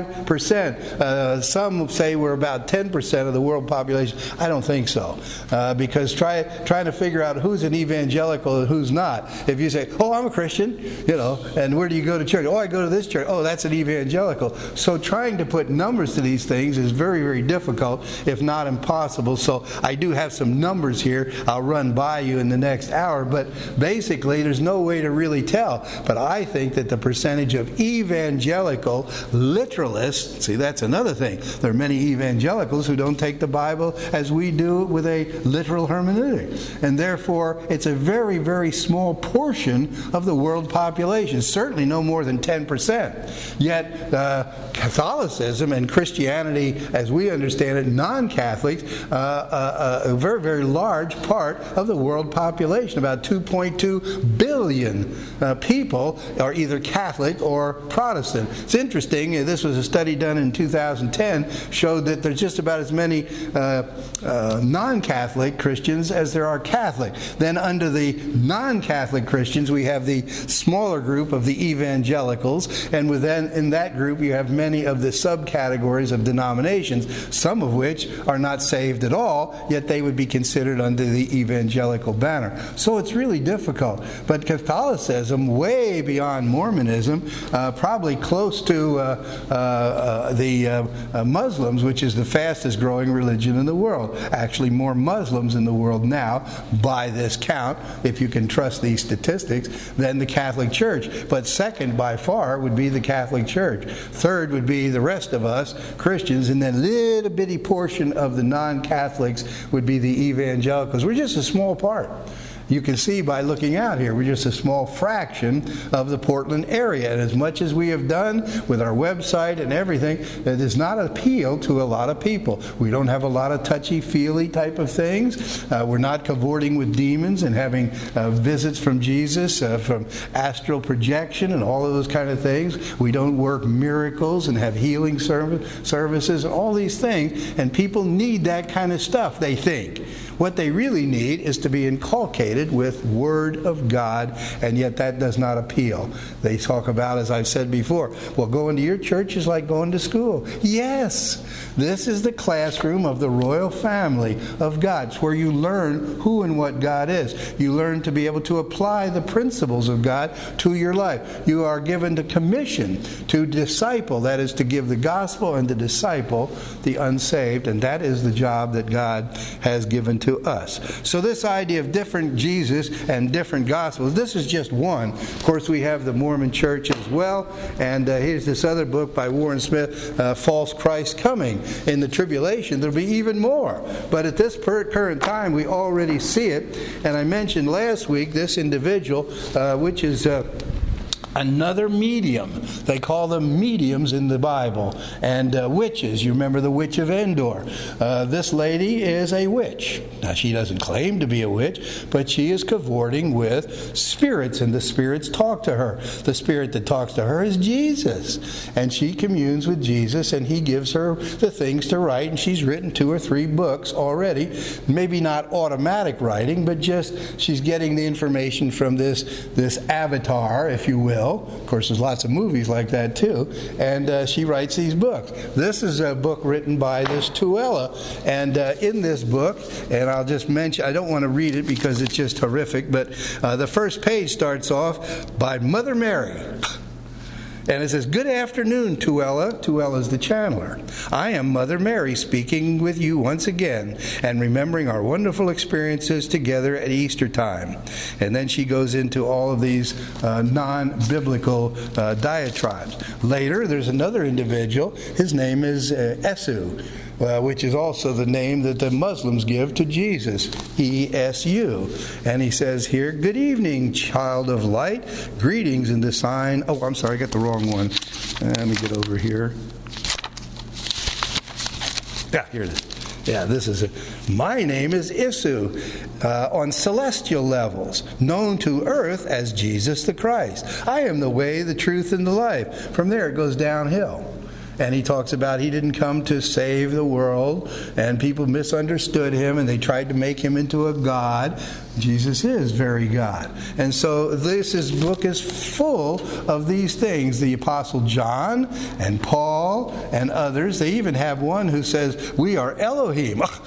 5%. Some say we're about 10% of the world population. I don't think so, because trying to figure out who's an evangelical and who's not. If you say, "Oh, I'm a Christian," and where do you go to church? "Oh, I go to this church." "Oh, that's an evangelical." So trying to put numbers to these things is very, very difficult, if not impossible. So I do have some numbers here I'll run by you in the next hour, but basically there's no way to really tell. But I think that the percentage of evangelical literalists, see, that's another thing. There are many evangelicals who don't take the Bible as we do with a literal hermeneutic. And therefore, it's a very, very small portion of the world population, certainly no more than 10%. Yet Catholicism and Christianity, as we understand it, non-Catholics, a very, very large part of the world population. About 2.2 billion people are either Catholic or Protestant. It's interesting, this was a study done in 2010, showed that there's just about as many non-Catholic Christians as there are Catholic. Then under the non-Catholic Christians, we have the smaller group of the evangelicals, and within in that group you have many of the subcategories of denominations, some of which are not saved at all, yet they would be considered under the evangelical banner. So it's really difficult. But Catholicism, way beyond Mormonism, probably close to the Muslims, which is the fastest growing religion in the world. Actually, more Muslims in the world now, by this count, if you can trust these statistics, than the Catholic Church. But second by far would be the Catholic Church. Third would be the rest of us, Christians, and then a little bitty portion of the non-Catholics would be the evangelicals. We're just a small part. You can see by looking out here, we're just a small fraction of the Portland area. And as much as we have done with our website and everything, it does not appeal to a lot of people. We don't have a lot of touchy-feely type of things. We're not cavorting with demons and having visits from Jesus, from astral projection and all of those kind of things. We don't work miracles and have healing services and all these things. And people need that kind of stuff, they think. What they really need is to be inculcated with Word of God, and yet that does not appeal. They talk about, as I've said before, well, going to your church is like going to school. Yes, this is the classroom of the royal family of God. It's where you learn who and what God is. You learn to be able to apply the principles of God to your life. You are given the commission to disciple, that is to give the gospel and to disciple the unsaved, and that is the job that God has given to us. So this idea of different Jesus and different gospels, this is just one. Of course, we have the Mormon Church as well, and here's this other book by Warren Smith, False Christ Coming. In the tribulation, there'll be even more. But at this current time, we already see it. And I mentioned last week this individual, which is another medium. They call them mediums in the Bible. And witches. You remember the witch of Endor. This lady is a witch. Now, she doesn't claim to be a witch, but she is cavorting with spirits, and the spirits talk to her. The spirit that talks to her is Jesus. And she communes with Jesus, and he gives her the things to write, and she's written 2 or 3 books already. Maybe not automatic writing, but just she's getting the information from this avatar, if you will. Of course, there's lots of movies like that too. And she writes these books. This is a book written by this Tuella. And in this book, and I'll just mention, I don't want to read it because it's just horrific, but the first page starts off by Mother Mary. And it says, "Good afternoon, Tuella." Tuella's the channeler. "I am Mother Mary speaking with you once again and remembering our wonderful experiences together at Easter time." And then she goes into all of these non-biblical diatribes. Later, there's another individual. His name is Esu. Which is also the name that the Muslims give to Jesus, E-S-U. And he says here, "Good evening, child of light. Greetings in the sign..." Oh, I'm sorry, I got the wrong one. Let me get over here. Yeah, here it is. Yeah, this is it. "My name is Isu, on celestial levels, known to earth as Jesus the Christ. I am the way, the truth, and the life." From there, it goes downhill. And he talks about he didn't come to save the world, and people misunderstood him, and they tried to make him into a god. Jesus is very God. And so this book is full of these things. The Apostle John and Paul and others, they even have one who says, "We are Elohim."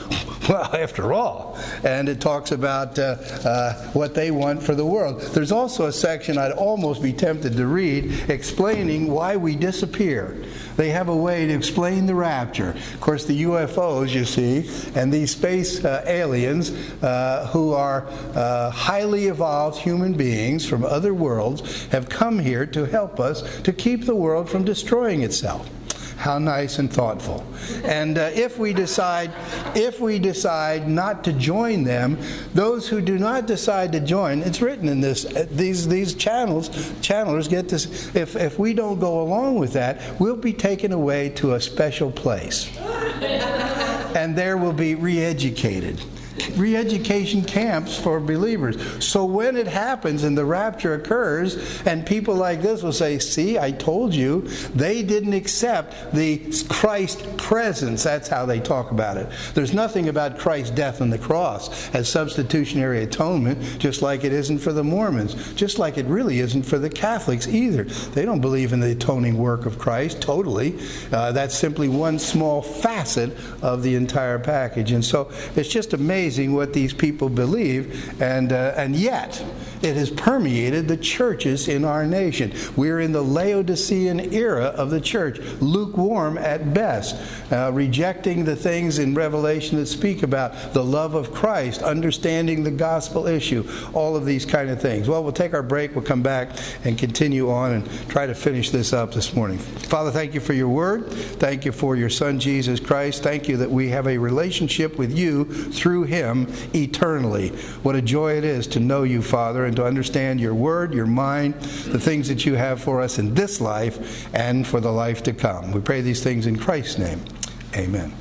Well, after all. And it talks about what they want for the world. There's also a section I'd almost be tempted to read explaining why we disappear. They have a way to explain the rapture. Of course, the UFOs, you see, and these space aliens who are highly evolved human beings from other worlds have come here to help us to keep the world from destroying itself. How nice and thoughtful. And if we decide not to join them, those who do not decide to join, it's written in this. These channelers get this. If we don't go along with that, we'll be taken away to a special place, and there will be re-educated. Re-education camps for believers. So when it happens and the rapture occurs, and people like this will say, see, I told you, they didn't accept the Christ presence. That's how they talk about it. There's nothing about Christ's death on the cross as substitutionary atonement, just like it isn't for the Mormons, just like it really isn't for the Catholics either. They don't believe in the atoning work of Christ totally. That's simply one small facet of the entire package. And so it's just amazing what these people believe, and yet it has permeated the churches in our nation. We're in the Laodicean era of the church, lukewarm at best, rejecting the things in Revelation that speak about the love of Christ, understanding the gospel issue, all of these kind of things. Well, we'll take our break. We'll come back and continue on and try to finish this up this morning. Father, thank you for your word. Thank you for your Son, Jesus Christ. Thank you that we have a relationship with you through him eternally. What a joy it is to know you, Father, and to understand your word, your mind, the things that you have for us in this life and for the life to come. We pray these things in Christ's name. Amen.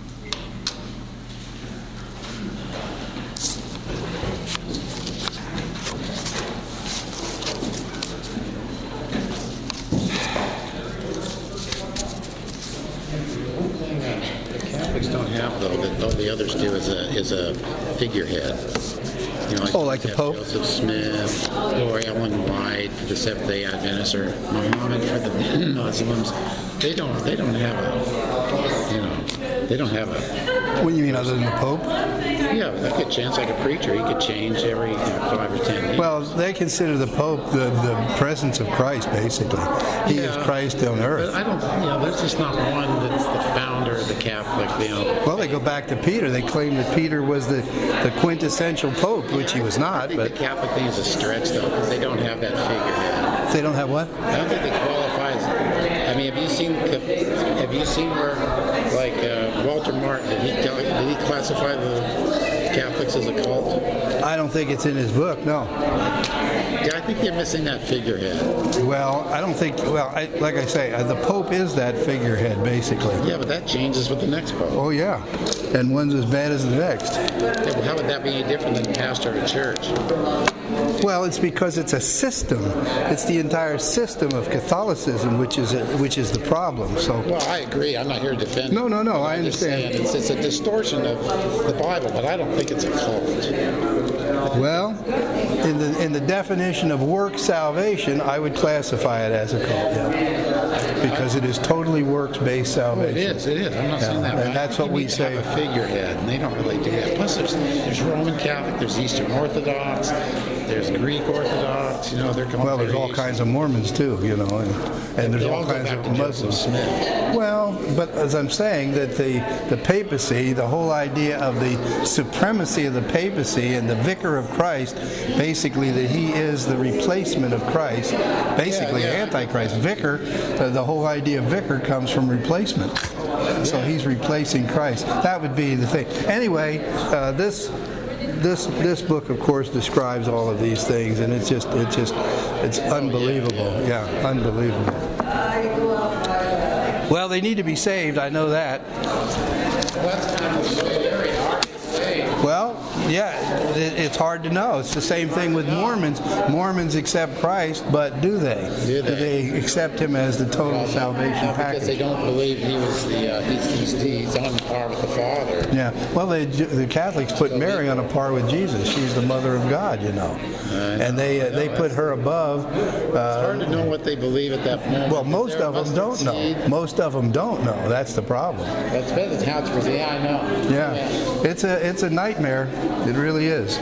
The others do is a figurehead. You know, like the Pope? Joseph Smith or Ellen White for the Seventh-day Adventists, or Muhammad for the Muslims. They don't have a. What do you mean, other than the Pope? Yeah, they could chance like a preacher. He could change every 5 or 10 years. Well, they consider the Pope the presence of Christ, basically. He is Christ on earth. But there's just not one that's the founder of the Catholic, Well, they go back to Peter. They claim that Peter was the quintessential Pope, which he was not. I think the Catholic thing is a stretch, though, because they don't have that figurehead. They don't have what? I don't think they qualify as. I mean, have you seen where, like, Walter Martin, did he classify the Catholics as a cult? I don't think it's in his book, no. Yeah, I think they're missing that figurehead. Well, I don't think, like I say, the Pope is that figurehead, basically. Yeah, but that changes with the next Pope. Oh, yeah. And one's as bad as the next. Yeah, well, how would that be any different than the pastor of a church? Well, it's because it's a system. It's the entire system of Catholicism, which is the problem. So. Well, I agree. I'm not here to defend. No. I understand. It's a distortion of the Bible, but I don't think it's a cult. Well, in the definition of work salvation, I would classify it as a cult. Yeah. Because it is totally works-based salvation. It is. I'm not saying that. And that's what we say. Have a figurehead, and they don't really do that. Plus, there's Roman Catholic, there's Eastern Orthodox, there's Greek Orthodox. There's all kinds of Mormons too, and there's all kinds of Muslims. Well, but as I'm saying, that the papacy, the whole idea of the supremacy of the papacy and the vicar of Christ, basically that he is the replacement of Christ, basically Antichrist. Vicar, the whole idea of vicar comes from replacement. So he's replacing Christ. That would be the thing. Anyway, this book, of course, describes all of these things, and it's unbelievable. Yeah, unbelievable. Well, they need to be saved. I know that. Well, Yeah, it's hard to know. It's the same thing with Mormons. Mormons accept Christ, but do they? Do they? Do they accept him as the total salvation Because package? they don't believe he was he's on par with the Father. Yeah. Well, the Catholics put Mary on a par with Jesus. She's the mother of God, you know. And they put her above. It's hard to know what they believe at that moment. Well, most of them don't know. Most of them don't know. That's the problem. That's how it's presented. Yeah, I know. Yeah. It's a nightmare. It really is.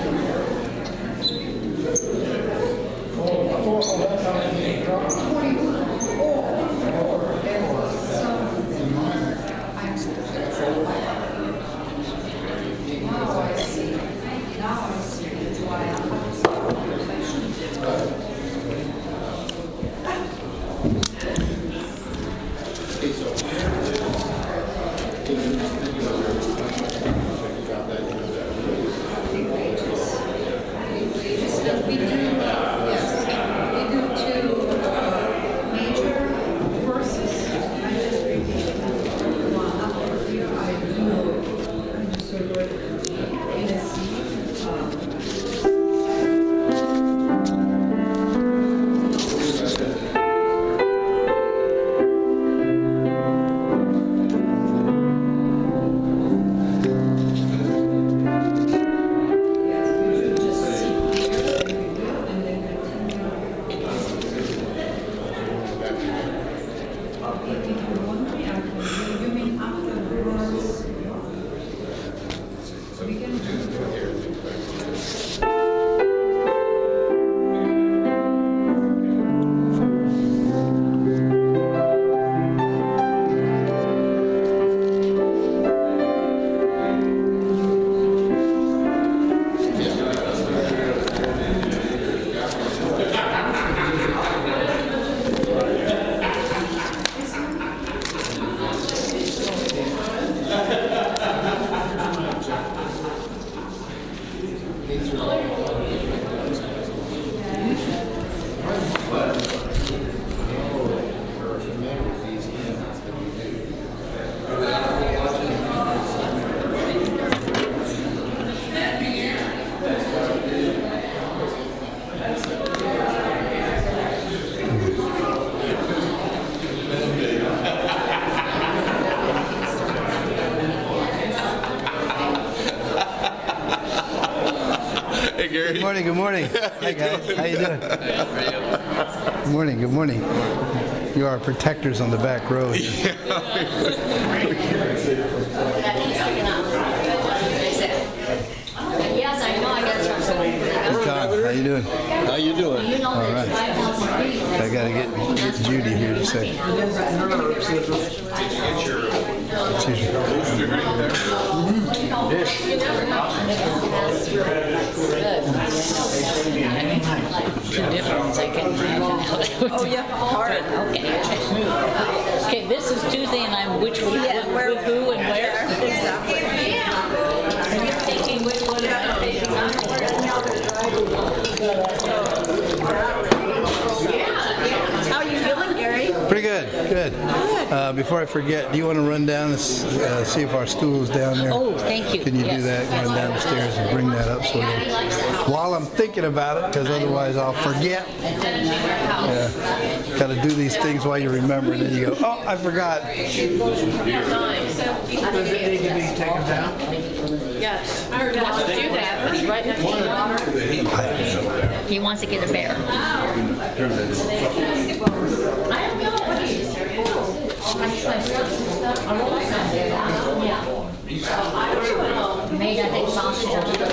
Good morning, good morning. Hi guys, how you doing? Good morning, good morning. You are protectors on the back row here. Yes, I know. I got some. Hey Tom, how you doing? How you doing? All right. I gotta get Judy here in a second. Excuse me. Two different ones I can imagine. Oh, yeah, hard. Okay. Okay, this is Tuesday, and I'm with who and where? Exactly. And you're taking which one? How are you feeling, Gary? Pretty good, good. Before I forget, do you want to run down and see if our stool's down there? Oh, thank you. Can you do Yes. that? Run down the stairs and bring that up so while I'm thinking about it, because otherwise I'll forget. Yeah. Got to do these things while you remember, and then you go, oh, I forgot. Does it need to be taken down? Yes. I heard wants to do that, but he's right next to the water. He wants to get a bear. I don't know what he's made, I think, sausage on it.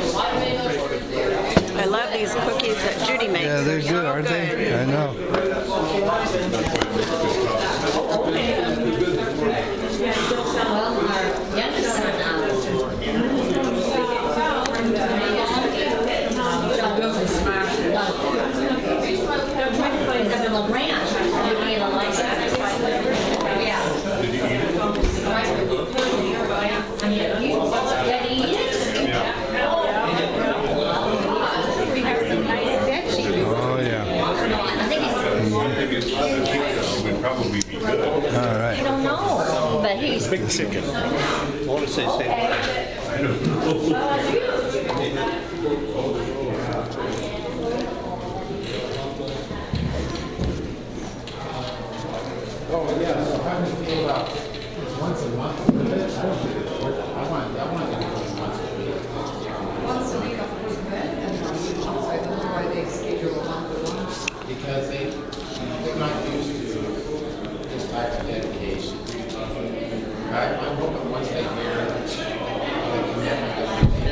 I love these cookies that Judy makes. Yeah, they're good, aren't they? I know. Well, our youngest son, LaGrange, Oh, yeah. Would probably be good. All right. I don't know, but he's Big chicken. I want to say same. okay. Oh, yeah, so how do you feel about, it's once a month? I don't think it's worth it. I want to do it once a week. Once a week, of course, then, and I don't know why they schedule a month to once. Because they're not used to this type of dedication. I'm hoping once they hear the commitment that we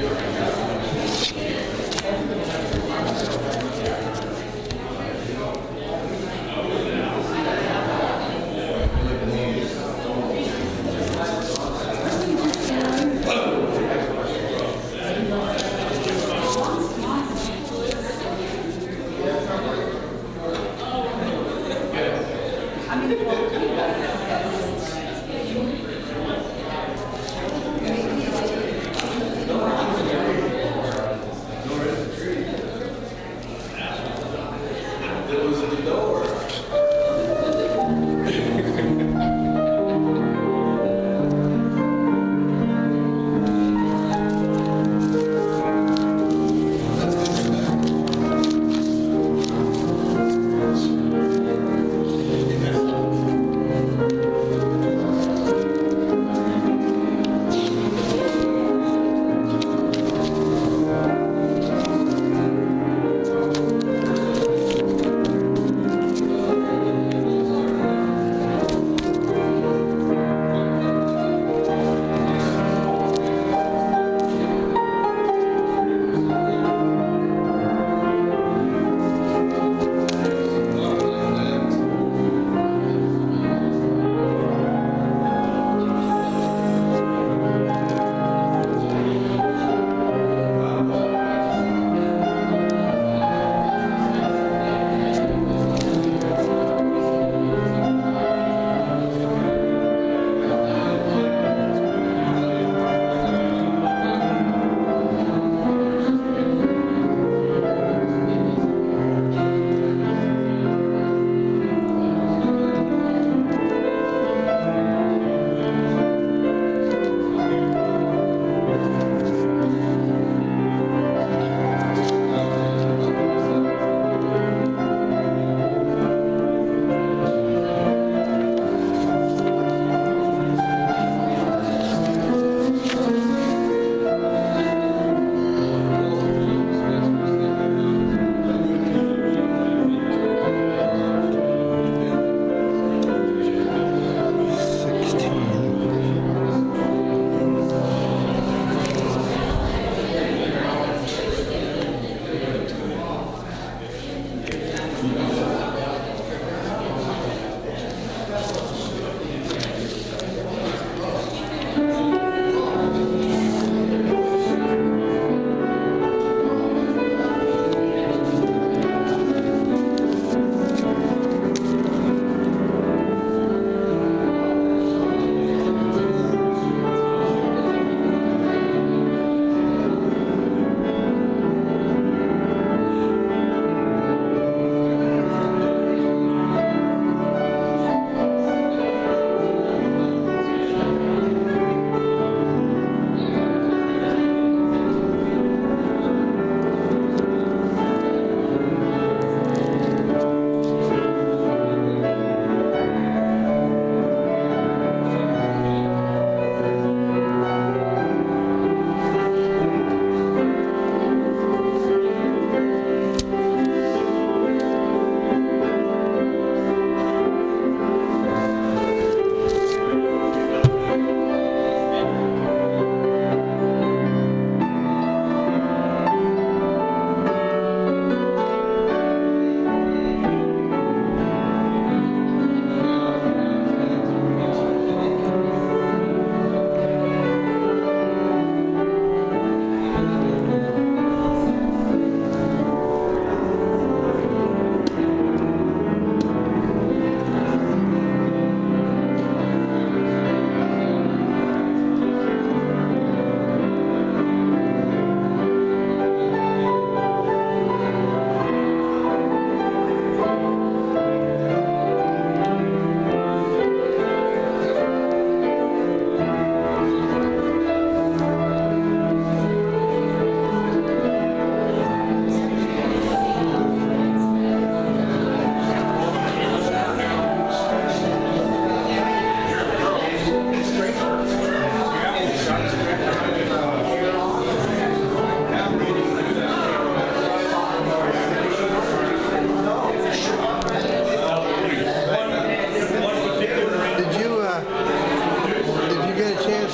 just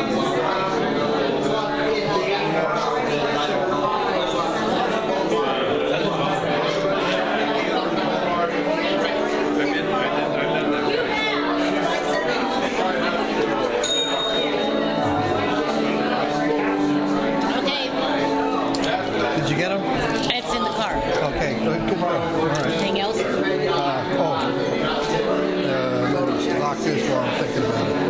Okay, did you get them? it's in the car. Okay, good. All right. Anything else? Let me just lock this while I'm thinking about it.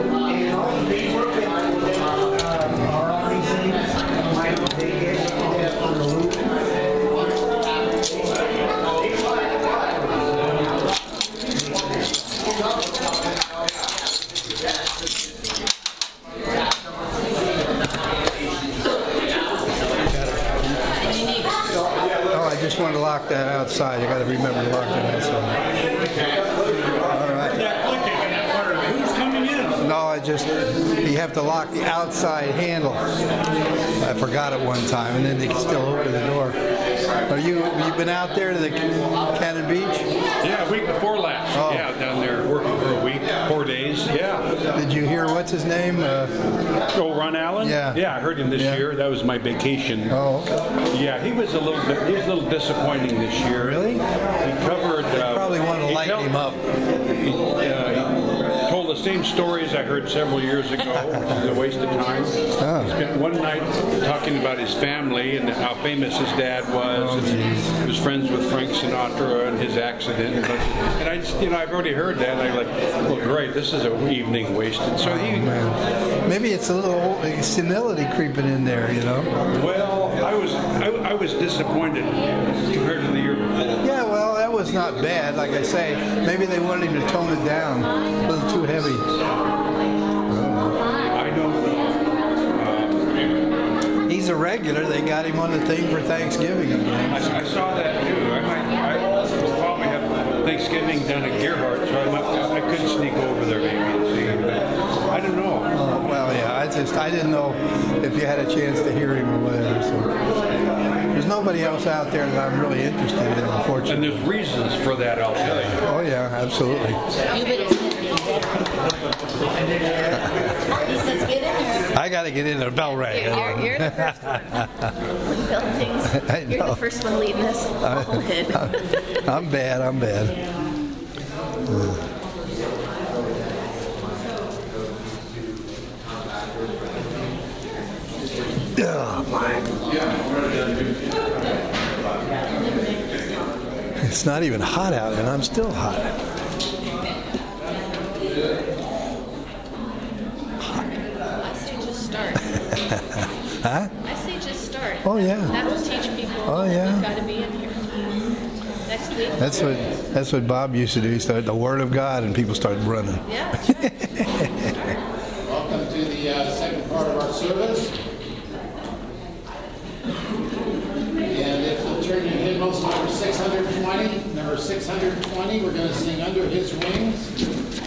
Oh, I just wanted to lock that outside. I got to remember to lock that outside. All right. Who's coming in? No, you have to lock the outside handle. I forgot it one time, and then they can still open the door. You've been out there to the Cannon Beach? Yeah, week before last. Oh. Yeah, down there working for a week, 4 days. Yeah. Did you hear what's his name? Ron Allen? Yeah. Yeah, I heard him this Yeah. year. That was my vacation. Oh, okay. Yeah, he was a little disappointing this year. Really? He covered. Probably wanted to lighten him up. He told the same stories I heard several years ago, which is a waste of time. Oh. He spent one night talking about his family and how famous his dad was. And he was friends with Frank Sinatra and his accident. And I just, I've already heard that. And I'm like, well, great, this is an evening wasted. So he, Maybe it's a little senility creeping in there, well, I was disappointed compared to the year before. Yeah, well, that was not bad. Like I say, maybe they wanted him to tone it down. A little too heavy. I don't know. He's a regular. They got him on the thing for Thanksgiving again. I saw that too. I will probably have Thanksgiving down at Gerhardt, so I could sneak over there maybe and see him. But I don't know. Well, yeah, I didn't know if you had a chance to hear him or whatever. So there's nobody else out there that I'm really interested in, And unfortunately. there's reasons for that, I'll tell you. Oh yeah, absolutely. You better He says, get in there. I got to get in the bell right. You're the first one. Buildings. I You're know. the first one leading us all in. I'm bad. Oh my. It's not even hot out and I'm still hot. I say just start. Huh? I say just start. Oh, yeah. That will teach people. Oh, yeah. You've got to be in here. Next week. That's what Bob used to do. He started the Word of God and people started running. Yeah, that's right. Welcome to the second part of our service. And if you'll turn your hymnals to number 620. Number 620, we're going to sing Under His Wings.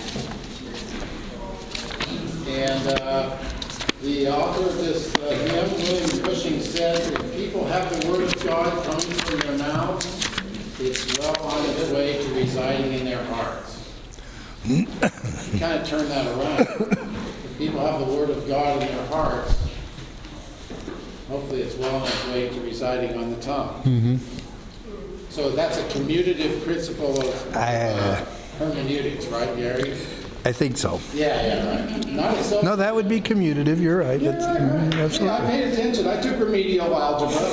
And the author of this hymn, William Cushing, said, if people have the Word of God coming from their mouths, it's well on its way to residing in their hearts. Kind of turn that around. If people have the Word of God in their hearts, hopefully it's well on its way to residing on the tongue. Mm-hmm. So that's a commutative principle of hermeneutics, right, Gary? I think so. Yeah, right. Not a self- No, that would be commutative. You're right. That's Yeah, I absolutely. paid attention. I took remedial algebra.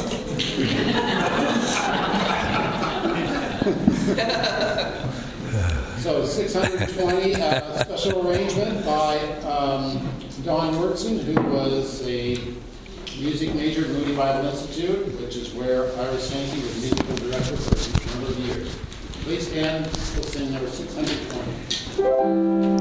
So 620, special arrangement by Don Wurtson, who was a music major at Moody Bible Institute, which is where Iris Sankey was musical director for a number of years. Please stand. We'll sing number 620.